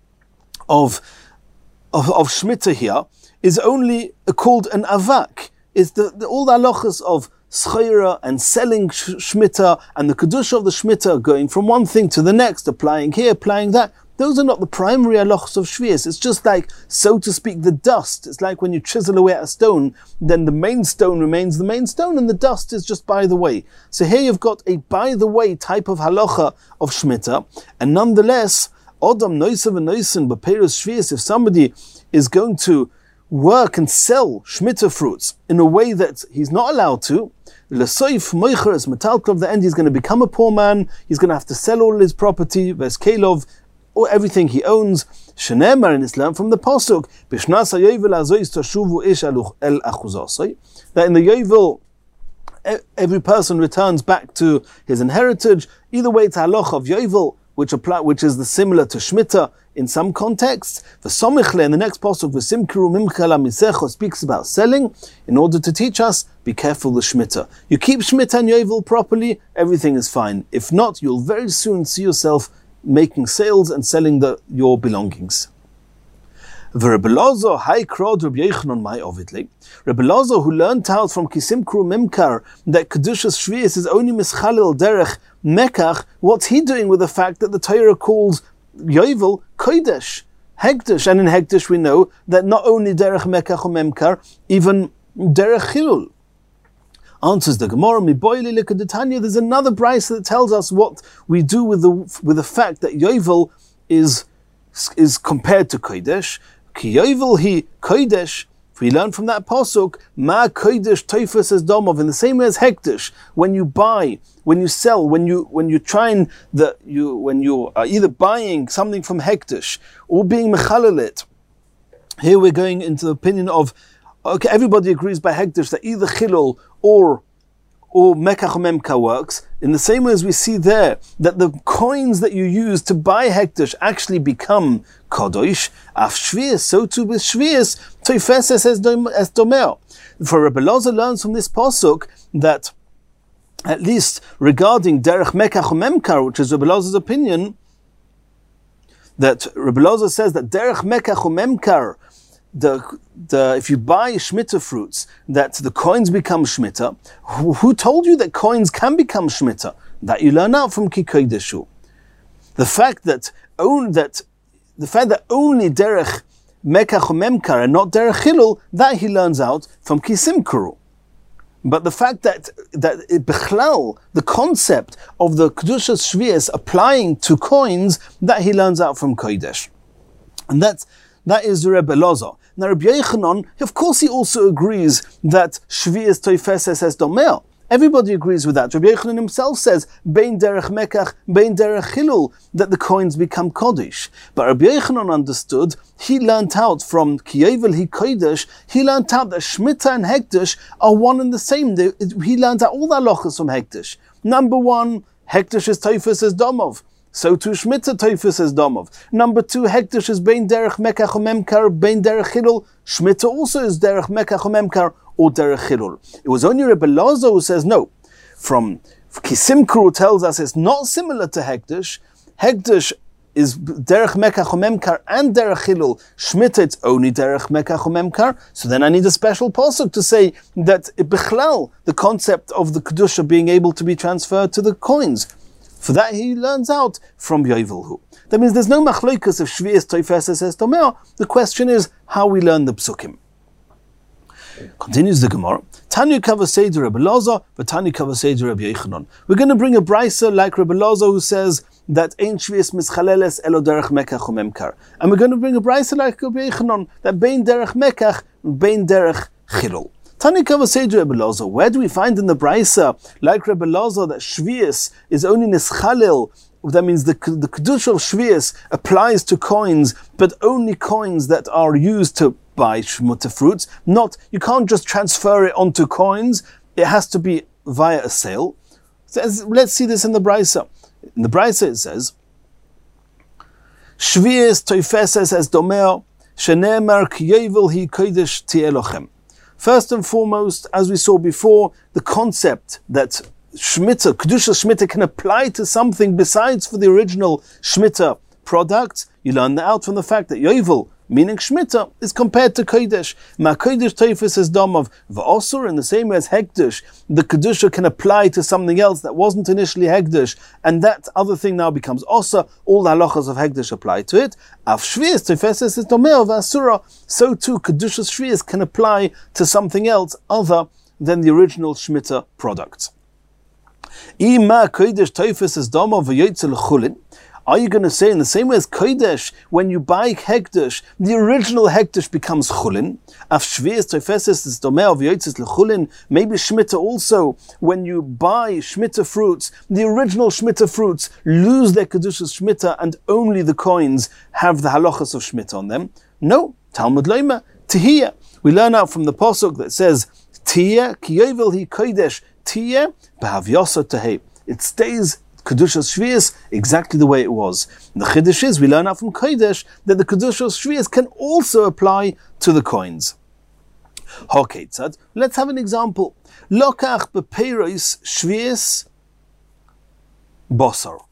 Speaker 1: of of, of Shemitah here is only called an avak. Is the, the all the halachas of Schayra and selling Shemitah and the Kedusha of the Shemitah going from one thing to the next, applying here, applying that. Those are not the primary halachas of Shvius. It's just like, so to speak, the dust. It's like when you chisel away at a stone, then the main stone remains the main stone and the dust is just by the way. So here you've got a by the way type of halacha of Shemitah, and nonetheless, Odam Noisav and Noisin B'Peiros Shvius, if somebody is going to work and sell Shemitah fruits in a way that he's not allowed to, L'soif moicheres metalklov, the end he's going to become a poor man, he's going to have to sell all his property, veskelov, or everything he owns. Shenemar, and it's learned from the Pasuk, Bishnas HaYovel azois tashuvu ish el achuzasoi, that in the Yovel, every person returns back to his inheritance. Either way, it's halacha of Yovel, which apply, which is the similar to Shemitah in some contexts. The Somichle in the next pasuk, V'simkiru mimchala misecho, speaks about selling in order to teach us, be careful with Shemitah. You keep Shemitah and Yovel properly, everything is fine. If not, you'll very soon see yourself making sales and selling the, your belongings. Rabbi Elazar, Hai Krod Rabbi Yochanan Mai Ovidle. Rabbi Elazar, who learned out from Kisimkru Memkar that Kedushas Shvius is only Mischalil Derech Mekach, what's he doing with the fact that the Torah calls Yovel Kodesh, Hekdesh, and in Hekdesh we know that not only Derech Mekach or Memkar, even Derech Chilul. Answers the Gemara, Miboili Likadetanya, there's another brayso that tells us what we do with the with the fact that Yovel is is compared to Kodesh. Ki Yovel he Kodesh. If we learn from that pasuk, Ma Kodesh Toifus as Domov, in the same way as Hekdesh, when you buy, when you sell, when you when you try and the you when you are either buying something from Hekdesh or being mechalalit. Here we're going into the opinion of, okay, everybody agrees by Hekdesh that either Chilul or or Mekach Memka works, in the same way as we see there, that the coins that you use to buy Hekdesh actually become Kodosh, Af Shvius, so too with Shvius, Toifeses as Domer. For Rabbi Elazar learns from this pasuk that, at least regarding Derech Mekach Memkar, which is Rabbi Elazar's opinion, that Rabbi Elazar says that Derech Mekach Memkar, The, the, if you buy Shemitah fruits, that the coins become Shemitah. Who, who told you that coins can become Shemitah? That you learn out from Ki Koideshu. The fact that only that the fact that only Derech Mekach Memkar and not Derech Chilul, that he learns out from Ki Simkuru. But the fact that that it, Bechlal, the concept of the Kedushas Shvius applying to coins, that he learns out from Kodesh, and that's that is Rabbi Elazar. Now Rabbi Yochanan, of course, he also agrees that Shvius Toifeses es Domer. Everybody agrees with that. Rabbi Yochanan himself says, Bein derech Mekach, Bein derech Chilul, that the coins become Kodesh. But Rabbi Yochanan understood, he learnt out from Ki Yovel Hi Kodesh, he learnt out that Shemitah and Hekdesh are one and the same. They, he learnt out all the halachas from Hekdesh. Number one, Hekdesh is Toifeses Domov. So too Shemitah Toifus as Domov. Number two, Hekdesh is Bein Derech Mekach Memkar, Bein Derech Chilul. Shemitah also is Derech Mekach Memkar or Derech Chilul. It was only Rabbi Elazar who says no. From Kisimkru tells us it's not similar to Hekdesh. Hekdesh is Derech Mekach Memkar and Derech Chilul. Shemitah it's only Derech Mekach Memkar. So then I need a special pasuk to say that Bichlal, the concept of the Kedusha being able to be transferred to the coins. For that he learns out from Yovelhu. That means there's no machloikus of Shvius Toifeses Es Domeo. The question is how we learn the psukim. Continues the Gemara. Tanu Kavaseidu Rebbe Loza, V'Tanu Kavaseidu Rebbe Yochanan. We're going to bring a brisa like Rebbe Loza who says that Ein Shvius Mischaleles Elo Derech Mekach Umemkar. And we're going to bring a brisa like Rebbe Yochanan that Bein Derech Mekach, Bein Derech Chilul. Tanu Kavaseidu Rebbe Loza. Where do we find in the brisa like Rebbe Loza that Shvius is only Nischalil? That means the, the Kedusha of Shvius applies to coins, but only coins that are used to buy Shmita fruits. Not, you can't just transfer it onto coins. It has to be via a sale. So as, let's see this in the Brisa. In the Brisa it says, Shvius toifeses es domeo, shenemar kiyevel hi kodesh tielochem. First and foremost, as we saw before, the concept that Shmita, Kedusha Shmita can apply to something besides for the original Shmita product. You learn that out from the fact that Yovel, meaning Shmita, is compared to Kodesh. Ma Kodesh Teifus is dom of V'osur, in the same way as Hekdesh, the Kedusha can apply to something else that wasn't initially Hekdesh, and that other thing now becomes Osa. All the halachas of Hekdesh apply to it. Av Shvius Teifus is domeo v'asura. So too, Kedusha Shvius can apply to something else other than the original Shmita product. Are you going to say in the same way as Kodesh, when you buy Hekdesh, the original Hekdesh becomes Chulin? Maybe Shmita also, when you buy Shmita fruits, the original Shmita fruits lose their Kedushas Shmita and only the coins have the halachas of Shmita on them? No, Talmud Leima, Tehiyah. We learn out from the Pasuk that says, Tehiyah ki yovel hi Kodesh, Tehiyah b'havyosa tehei. It stays Kedushas Shvius exactly the way it was. And the Chiddush is, we learn out from Kodesh that the Kedushas Shvius can also apply to the coins. Hoketzad, let's have an example. Lokach b'peiros Shvius bosar.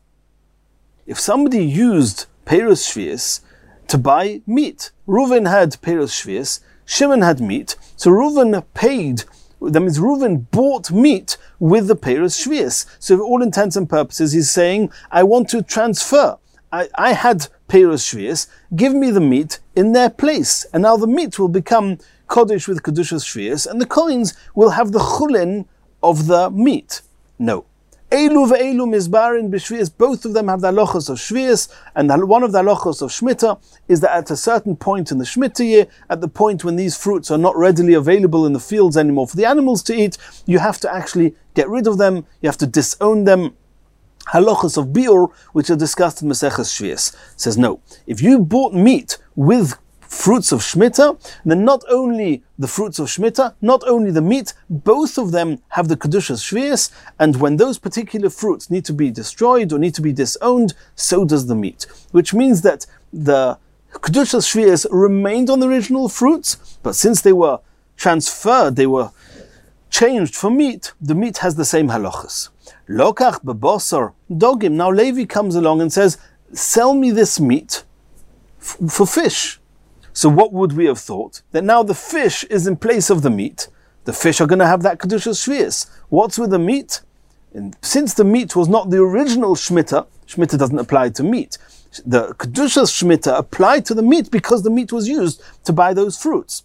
Speaker 1: If somebody used peiros Shvius to buy meat, Reuven had peiros Shvius, Shimon had meat, so Reuven paid. That means Reuven bought meat with the peiros Shvius. So for all intents and purposes, he's saying, I want to transfer. I, I had peiros Shvius, give me the meat in their place. And now the meat will become Kodesh with Kedushas Shvius, and the coins will have the chulin of the meat. No. Eilu ve'eilu mizbarin b'shvius, both of them have the halachos of shvius, and one of the halachos of shmita is that at a certain point in the shmita year, at the point when these fruits are not readily available in the fields anymore for the animals to eat, you have to actually get rid of them, you have to disown them. Halachos of biur, which are discussed in Maseches Shvius, says no. If you bought meat with fruits of Shmita, then not only the fruits of Shmita, not only the meat, both of them have the Kedushas Shvius, and when those particular fruits need to be destroyed or need to be disowned, so does the meat. Which means that the Kedushas Shvius remained on the original fruits, but since they were transferred, they were changed for meat, the meat has the same halachas. Lokach bebosar dogim. Now Levi comes along and says, sell me this meat f- for fish. So what would we have thought? That now the fish is in place of the meat. The fish are going to have that Kedushas Shvius. What's with the meat? And since the meat was not the original Shmita, Shmita doesn't apply to meat. The Kedushas Shmita applied to the meat because the meat was used to buy those fruits.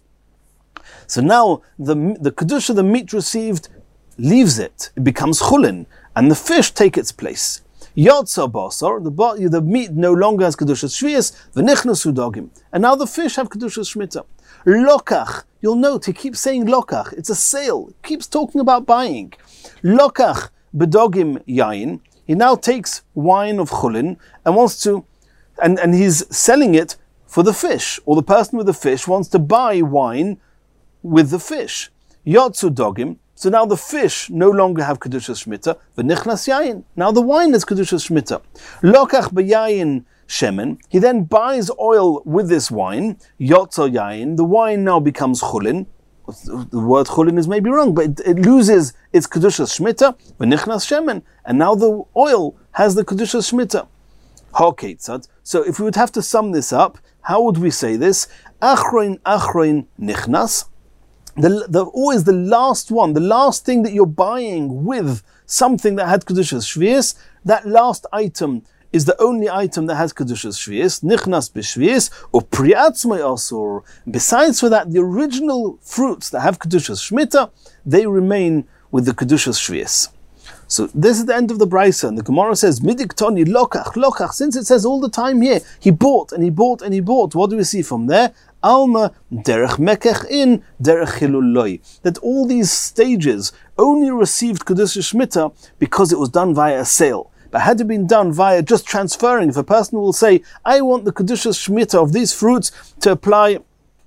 Speaker 1: So now the, the Kedusha the meat received leaves it. It becomes chulin, and the fish take its place. Yotza basar, the, the meat no longer has Kedushas Shvius, v'nichnasu dogim. And now the fish have Kedushas Shmita. Lokach, you'll note, he keeps saying lokach, it's a sale, he keeps talking about buying. Lokach bedogim yain, he now takes wine of chulin and wants to, and, and he's selling it for the fish, or the person with the fish wants to buy wine with the fish. Yotzu dogim, so now the fish no longer have Kedushas Shmita, v'nichnas yayin. Now the wine is Kedushas Shmita. Lokach b'yayin shemen, he then buys oil with this wine, yotzo yayin, the wine now becomes chulin. The word chulin is maybe wrong, but it, it loses its Kedushas Shmita, v'nichnas shemen, and now the oil has the Kedushas Shmita. Ha'ketzad. So if we would have to sum this up, how would we say this? Achroin achroin nichnas. the, the always the last one, the last thing that you're buying with something that had Kedushas Shvius, that last item is the only item that has Kedushas Shvius, Nichnas b'Shvius, or Priatzmei Asur. Besides for that, the original fruits that have Kedushas Shmita, they remain with the Kedushas Shvius. So this is the end of the Brisa, and the Gemara says, Midiktoni lokach, lokach, since it says all the time here, he bought and he bought and he bought. What do we see from there? Alma derech mekech in, derech chilul loy. That all these stages only received Kedushas Shmita because it was done via a sale. But had it been done via just transferring, if a person will say, I want the Kedushas Shmita of these fruits to apply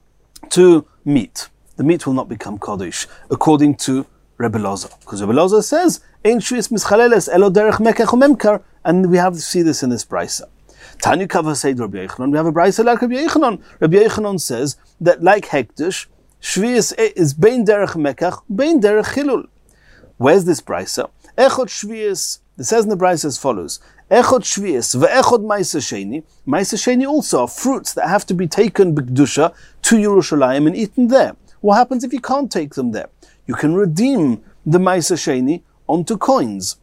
Speaker 1: to meat, the meat will not become Kodesh, according to Rebbe Loza. Because Rebbe Loza says, Ein shvius mischaleles elo derech mekech umemkar, and we have to see this in this brisa. Tanya Kava said Rabbi Yochanan, we have a brisa like Rabbi Yochanan. Rabbi Yochanan says that like Hekdesh, shvius is bein derech mekach, bein derech chilul. Where's this brisa? Echot shvius, it says in the brisa as follows, Echot shvius ve'echot ma'aser sheni. Ma'aser sheni also are fruits that have to be taken b'kedusha to Yerushalayim and eaten there. What happens if you can't take them there? You can redeem the ma'aser sheni onto coins.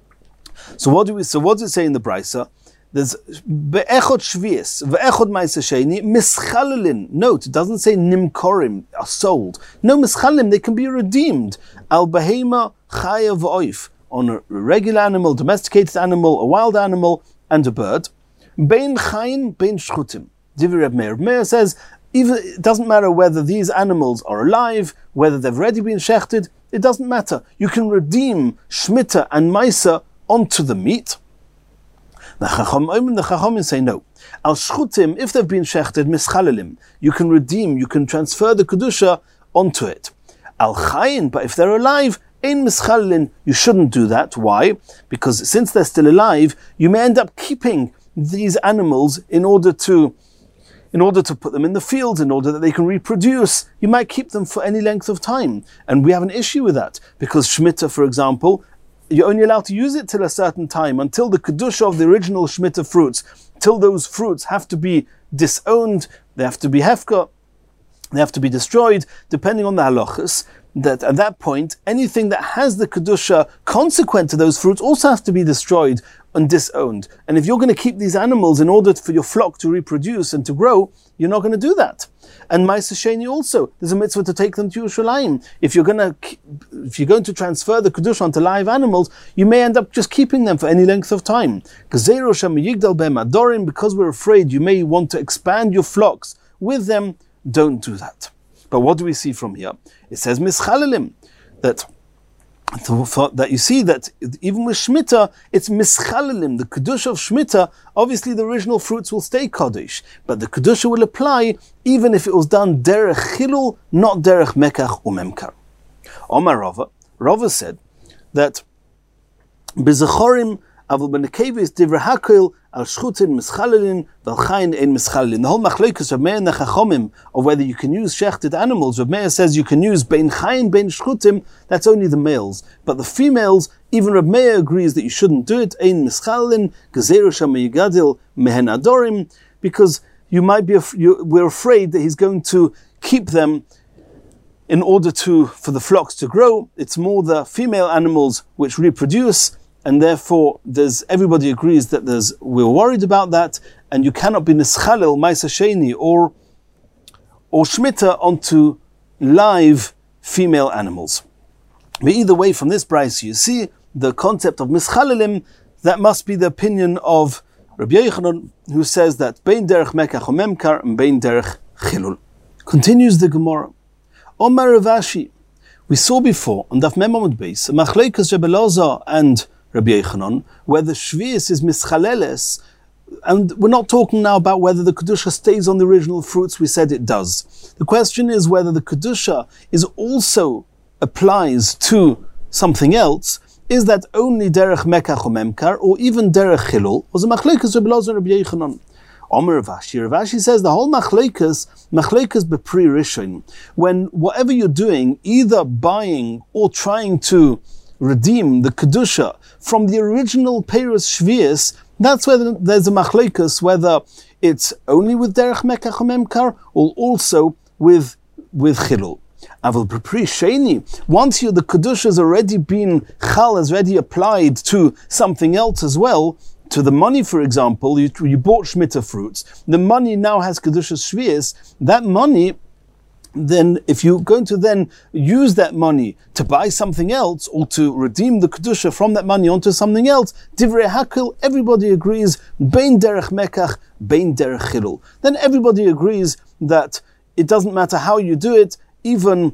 Speaker 1: So what do we? So what does it say in the brisa? There's be'echot shvius ve'echot ma'aser sheni mischalelin. Note, it doesn't say nimkorim are sold. No, mischalim, they can be redeemed. Al behema chaya v'oif, on a regular animal, domesticated animal, a wild animal, and a bird. Bein chayin, bein shchutim. Divrei Reb Meir. Reb Meir says, even it doesn't matter whether these animals are alive, whether they've already been shechted, it doesn't matter. You can redeem shmita and maisa onto the meat. The Chacham, the Chachamim say no. Al shchutim, if they've been shechted, mischalelim, you can redeem, you can transfer the kedusha onto it. Al chayin, but if they're alive, ein mischalelin, you shouldn't do that. Why? Because since they're still alive, you may end up keeping these animals in order to in order to put them in the fields, in order that they can reproduce. You might keep them for any length of time. And we have an issue with that, because Shemitah, for example, you're only allowed to use it till a certain time, until the Kedusha of the original Shemitah fruits, till those fruits have to be disowned, they have to be hefka, they have to be destroyed, depending on the halachas, that at that point, anything that has the Kedusha consequent to those fruits also has to be destroyed and disowned. And if you're going to keep these animals in order for your flock to reproduce and to grow, you're not going to do that. And Ma'aser Sheni also, there's a mitzvah to take them to Yerushalayim. If you're going to, if you're going to transfer the Kedusha onto live animals, you may end up just keeping them for any length of time. Because we're afraid you may want to expand your flocks with them, don't do that. But what do we see from here? It says mischalelim, that that you see that even with Shemitah, it's mischalelim, the Kedusha of Shemitah. Obviously the original fruits will stay Kodesh, but the Kedusha will apply even if it was done derech chilul, not derech mekach umemkar. Omar Rava, Rava said that bezechorim avul benekevis divrei hakel al shchutin mischalelin vel chayin ein mischalelin. The whole machlokes of Meir and the Chachomim of whether you can use shechted animals. Rav Meir says you can use bein chayin bein shchutim. That's only the males, but the females, even Rav Meir agrees that you shouldn't do it. Ein mischalelin gezeru sham yigadil mehen adorim, because you might be af- you, we're afraid that he's going to keep them in order to for the flocks to grow. It's more the female animals which reproduce. And therefore, there's everybody agrees that there's we're worried about that, and you cannot be nischalel ma'aser sheni or or shmita onto live female animals. But either way, from this brayso, you see the concept of mischalelim. That must be the opinion of Rabbi Yochanan, who says that bein derech mekach umemkar and bein derech chilul. Continues the Gemara. Omar Rav Ashi, we saw before on Daf Mem Amud Beis machlokes Rebbe Loza and Rabbi Yochanan, whether shvius is mischaleles, and we're not talking now about whether the kedusha stays on the original fruits. We said it does. The question is whether the kedusha is also applies to something else. Is that only derech mekach umemkar, or even derech chilul? Was a machlokes Rebbe Loza and Rabbi Yochanan. Omer Rav Ashi, Rav Ashi says the whole machlokes, machlokes bepri rishon, when whatever you're doing, either buying or trying to redeem the kedusha from the original Peiros Shvius, that's where there's a machlokes, whether it's only with derech mekach umemkar or also with with chilul. Aval B'Pri Sheni, once you, the Kedusha has already been, Chal has already applied to something else as well, to the money, for example, you, you bought Shemitah fruits, the money now has Kedusha Shvius, that money, then if you're going to then use that money to buy something else or to redeem the Kedusha from that money onto something else, Divrei Hakil, everybody agrees, Bein Derech Mekach, Bein Derech Chilul. Then everybody agrees that it doesn't matter how you do it, even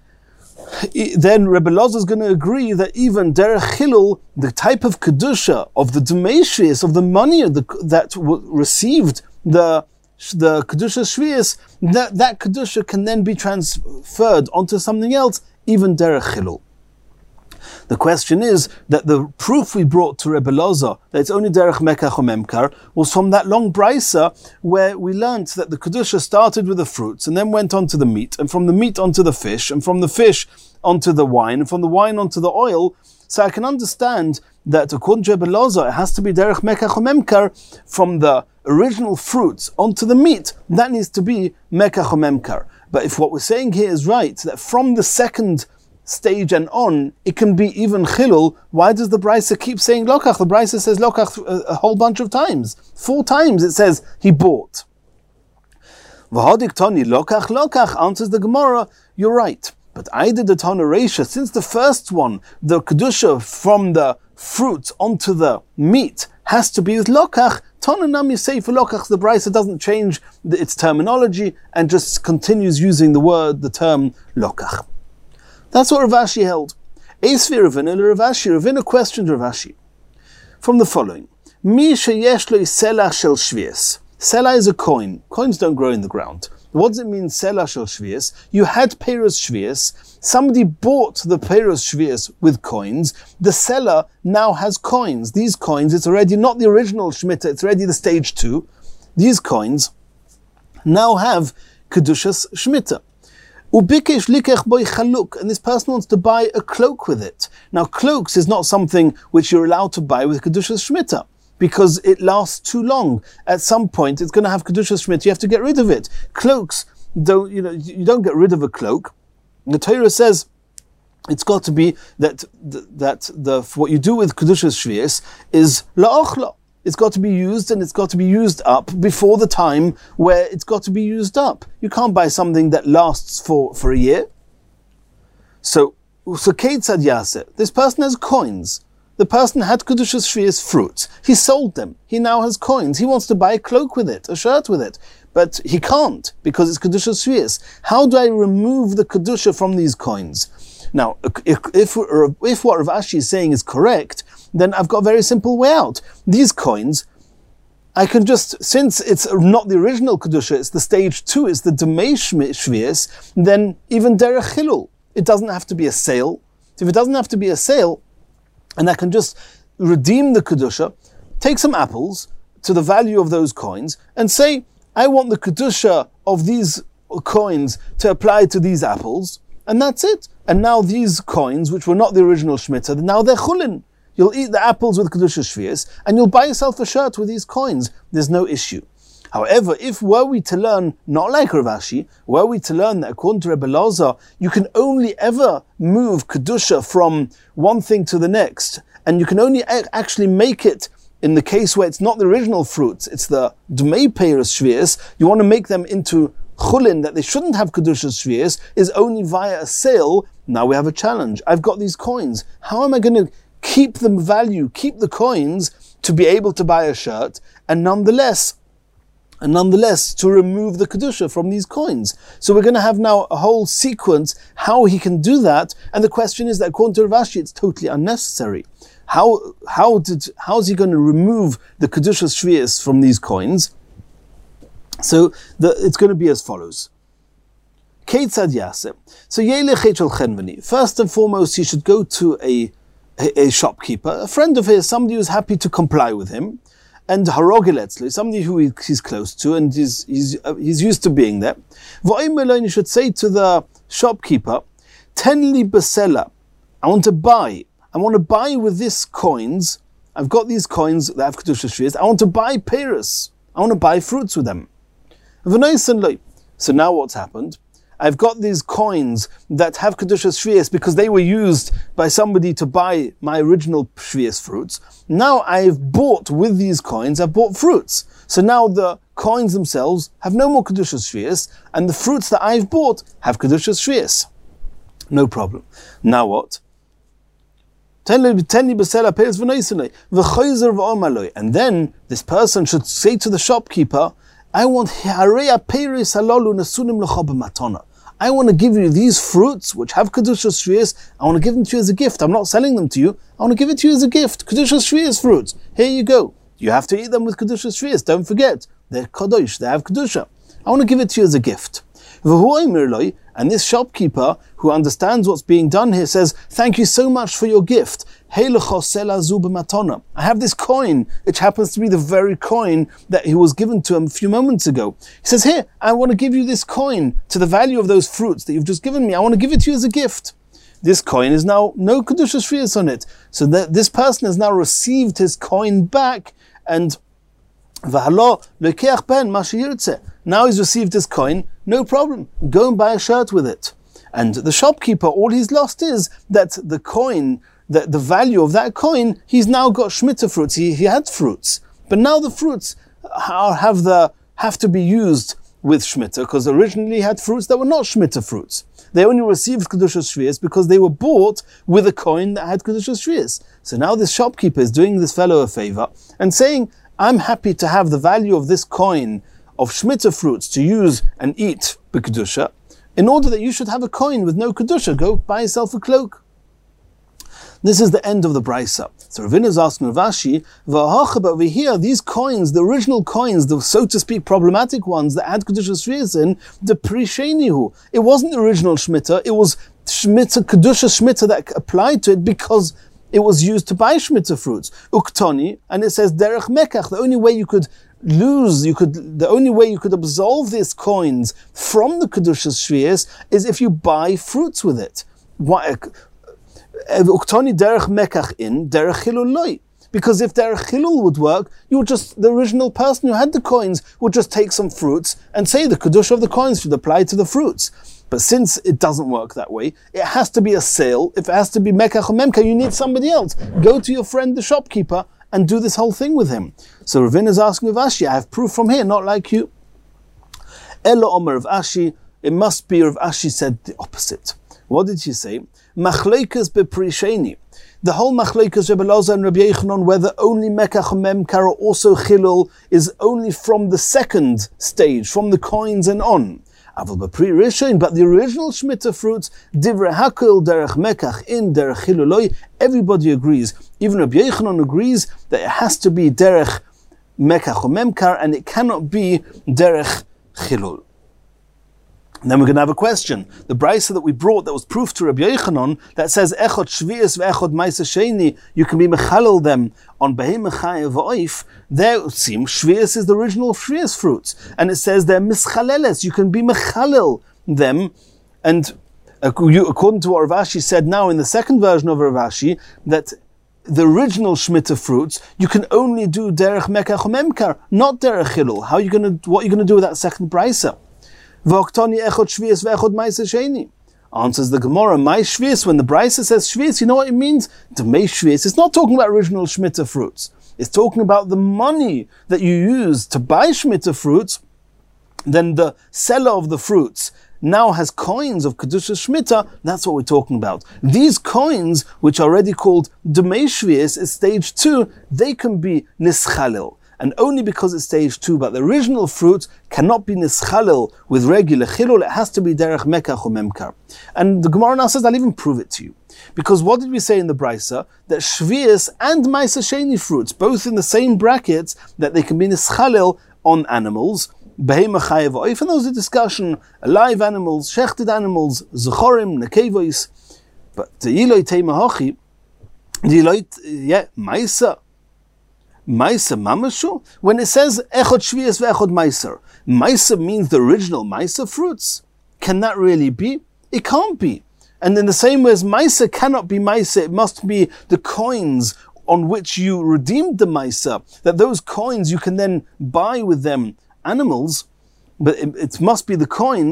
Speaker 1: then Rebbe Loza is going to agree that even Derech Chilul, the type of Kedusha, of the Demeshius, of the money of the, that w- received the the Kedusha Shvius, that, that Kedusha can then be transferred onto something else, even Derech Chilul. The question is that the proof we brought to Rebbe Loza that it's only Derech Mekach or Memkar was from that long brisa where we learnt that the Kedusha started with the fruits and then went on to the meat, and from the meat onto the fish, and from the fish onto the wine, and from the wine onto the oil. So I can understand that according to Rebbe Loza, it has to be Derech Mekach or Memkar from the original fruits onto the meat. That needs to be Mekach or Memkar. But if what we're saying here is right, that from the second stage and on, it can be even Chilul, why does the Brisa keep saying Lokach? The Brisa says Lokach a, a whole bunch of times. Four times it says he bought. V'hodik Toni Lokach Lokach, answers the Gemara, you're right. But I did the Tana Reisha, since the first one, the Kedusha from the fruit onto the meat has to be with Lokach, Tana Nami say for Lokach, the Brisa doesn't change the, its terminology and just continues using the word, the term Lokach. That's what Rav Ashi held. Eisvi Ravina Rav Ashi, Ravina questioned Rav Ashi from the following. Mi sheyesh lo selah shel shvius. Selah is a coin. Coins don't grow in the ground. What does it mean, selah shel shvius? You had Peiros shvius. Somebody bought the Peiros shvius with coins. The seller now has coins. These coins, it's already not the original Shemitah, it's already the stage two. These coins now have Kedushas Shemitah. Ubikesh likech boy chaluk, and this person wants to buy a cloak with it. Now, cloaks is not something which you're allowed to buy with Kedushas Shemitah, because it lasts too long. At some point, it's going to have Kedushas Shemitah, you have to get rid of it. Cloaks, don't, you know, you don't get rid of a cloak. The Torah says it's got to be that, that the, what you do with Kedushas Shvius is la'ochla. It's got to be used, and it's got to be used up before the time where it's got to be used up. You can't buy something that lasts for, for a year. So, so Keitzad Yaseh, this person has coins. The person had Kedushas Shvius fruits. He sold them. He now has coins. He wants to buy a cloak with it, a shirt with it. But he can't, because it's Kedushas Shvius. How do I remove the Kedusha from these coins? Now, if, if, if what Rav Ashi is saying is correct, then I've got a very simple way out. These coins, I can just, since it's not the original Kedusha, it's the stage two, it's the Demei Shvius, then even Derech Chilul, it doesn't have to be a sale. If it doesn't have to be a sale, and I can just redeem the Kedusha, take some apples to the value of those coins, and say, I want the Kedusha of these coins to apply to these apples, and that's it. And now these coins, which were not the original Shemitah, now they're Chulin. You'll eat the apples with Kedusha Shvius, and you'll buy yourself a shirt with these coins. There's no issue. However, if were we to learn, not like Rav Ashi, were we to learn that according to Rebbe Loza, you can only ever move Kedusha from one thing to the next, and you can only a- actually make it in the case where it's not the original fruits, it's the Dmei Peiros Shvius, you want to make them into Chulin, that they shouldn't have Kedusha Shvius, is only via a sale. Now we have a challenge. I've got these coins. How am I going to keep the value, keep the coins to be able to buy a shirt, and nonetheless, and nonetheless to remove the Kedusha from these coins? So we're going to have now a whole sequence how he can do that, and the question is that according to Rav Ashi, it's totally unnecessary. How how did how is he going to remove the Kedusha Shvius from these coins? So the, it's going to be as follows. Keitzad Yaseh. So Yelech Echel Chenveni. First and foremost, he should go to a, a, a shopkeeper, a friend of his, somebody who's happy to comply with him, and Harogiletzli, somebody who he, he's close to and he's he's, uh, he's used to being there. V'oimelon, you should say to the shopkeeper, Ten li besela. I want to buy. I want to buy with these coins. I've got these coins that have Kedusha Shvius. I want to buy Peiros. I want to buy fruits with them. So now what's happened? I've got these coins that have Kedushas Shvius because they were used by somebody to buy my original Shvius fruits. Now I've bought with these coins, I've bought fruits. So now the coins themselves have no more Kedushas Shvius, and the fruits that I've bought have Kedushas Shvius. No problem. Now what? And then this person should say to the shopkeeper, I want I want to give you these fruits which have Kedushas Shvius. I want to give them to you as a gift. I'm not selling them to you. I want to give it to you as a gift. Kedushas Shvius fruits. Here you go. You have to eat them with Kedushas Shvius. Don't forget. They're Kadosh. They have Kedusha. I want to give it to you as a gift. And this shopkeeper who understands what's being done here says, thank you so much for your gift. I have this coin, which happens to be the very coin that he was given to him a few moments ago. He says, here, I want to give you this coin to the value of those fruits that you've just given me. I want to give it to you as a gift. This coin is now no Kedushas Shvius on it. So that this person has now received his coin back, and now he's received his coin, no problem. Go and buy a shirt with it. And the shopkeeper, all he's lost is that the coin, the, the value of that coin, he's now got Shemitah fruits. He, he had fruits. But now the fruits are, have the have to be used with Shemitah, because originally he had fruits that were not Shemitah fruits. They only received Kedushas Shvius because they were bought with a coin that had Kedushas Shvius. So now this shopkeeper is doing this fellow a favor and saying, I'm happy to have the value of this coin of Shemitah fruits to use and eat b'Kedusha, in order that you should have a coin with no Kedusha. Go buy yourself a cloak. This is the end of the Brisa. So Ravina is asking Rav Ashi, but over here, these coins, the original coins, the so to speak problematic ones that had Kedushas Shvius in, the Prishenihu. It wasn't the original Shemitah, it was Shemitah, Kedusha Shemitah that applied to it because it was used to buy Shemitah fruits. Uktoni, and it says Derech Mekach, the only way you could lose, you could, the only way you could absolve these coins from the Kedushas Shvius is if you buy fruits with it. Why? Uktoni Derech Mekach in, Derech Chilul Loi. Because if Derech Chilul would work, you would just, the original person who had the coins would just take some fruits and say the Kedusha of the coins should apply to the fruits. But since it doesn't work that way, it has to be a sale. If it has to be Mekach or Memka, you need somebody else. Go to your friend, the shopkeeper, and do this whole thing with him. So Ravina is asking Rav Ashi, I have proof from here, not like you. Elo Omer Rav Ashi, it must be Rav Ashi said the opposite. What did she say? Machleikas beprisheni. The whole Machleikas Rebbe Elazar and Rabbi Yochanan, whether only Mekach and Memkar or also Chilul, is only from the second stage, from the coins and on. But the original Shemitah fruits, Divrei Hakol Derech Mekach in Derech Chilul, everybody agrees. Even Rabbi Yochanan agrees that it has to be Derech Mekach or Memkar, and it cannot be Derech Chilul. And then we're going to have a question. The brisa that we brought that was proof to Rabbi Yochanan that says Echot Shvius ve'Echot Ma'aser Sheni, you can be mechalel them on Behemah Chaya v'Oif. There it seems Shvius is the original Shvius fruits, and it says they're mischaleles. You can be mechalel them, and according to what Rav Ashi said now in the second version of Rav Ashi, that the original Shemitah fruits you can only do derech Mekach Memkar, not derech Chilul. How are you going to? What are you going to do with that second brisa? Answers the Gemara, my shvius, when the Brisa says shvius, you know what it means? To make shvius, it's not talking about original Shemitah fruits. It's talking about the money that you use to buy Shemitah fruits. Then the seller of the fruits now has coins of Kedushas Shemitah. That's what we're talking about. These coins, which are already called Demei Shvius, is stage two, they can be nischalil. And only because it's stage two, but the original fruit cannot be nischalil with regular chilul, it has to be derech mekach or memkar. And the Gemara now says, I'll even prove it to you. Because what did we say in the Brisa? That shvius and ma'aser sheni fruits, both in the same brackets, that they can be nischalil on animals, behemah chaya v'oif, and there was a discussion, alive animals, shechted animals, zechorim, nekevois, but the yiloi teimahochi, the yiloi, yeah, ma'aser, Meiser mamashu? When it says echod shvius ve'echod meiser, meiser means the original meiser fruits. Can that really be? It can't be. And in the same way as meiser cannot be meiser, it must be the coins on which you redeemed the meiser, that those coins you can then buy with them animals, but it, it must be the coins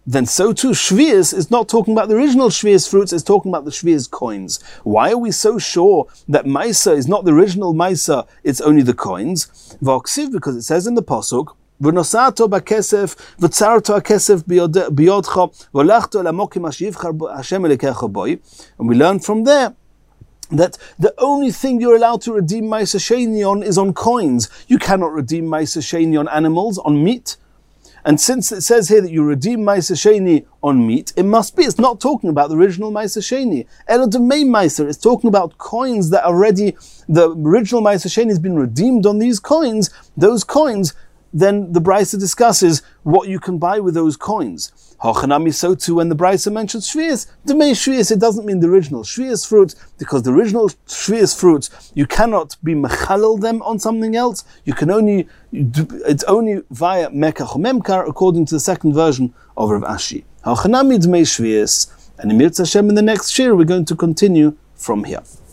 Speaker 1: then so too Shvius is not talking about the original Shvius fruits, it's talking about the Shvius coins. Why are we so sure that Maisa is not the original Maisa, it's only the coins? V'oksiv, because it says in the Pasuk, V'nosato b'kesef, v'tzarto ha'kesef biyodcha, v'olachto l'mokim ha'shivchar Hashem elekecha boi. And we learn from there that the only thing you're allowed to redeem Maisa Sheni on is on coins. You cannot redeem Maisa Sheni on animals, on meat. And since it says here that you redeem Maisa Sheni on meat, it must be, it's not talking about the original Maisa Sheni. Elo Demei Maisa, it's talking about coins that are ready, the original Maisa Sheni has been redeemed on these coins. Those coins, then the Brisa discusses what you can buy with those coins. Hochanami, so too when the Brisa mentions Shvius, Demei Shvius, it doesn't mean the original Shvius fruit, because the original Shvius fruits, you cannot be mechalel them on something else. You can only, it's only via Mekach or Memkar, according to the second version of Rav Ashi. Hochanami Demei Shvius, and in Mirz Hashem in the next shir, we're going to continue from here.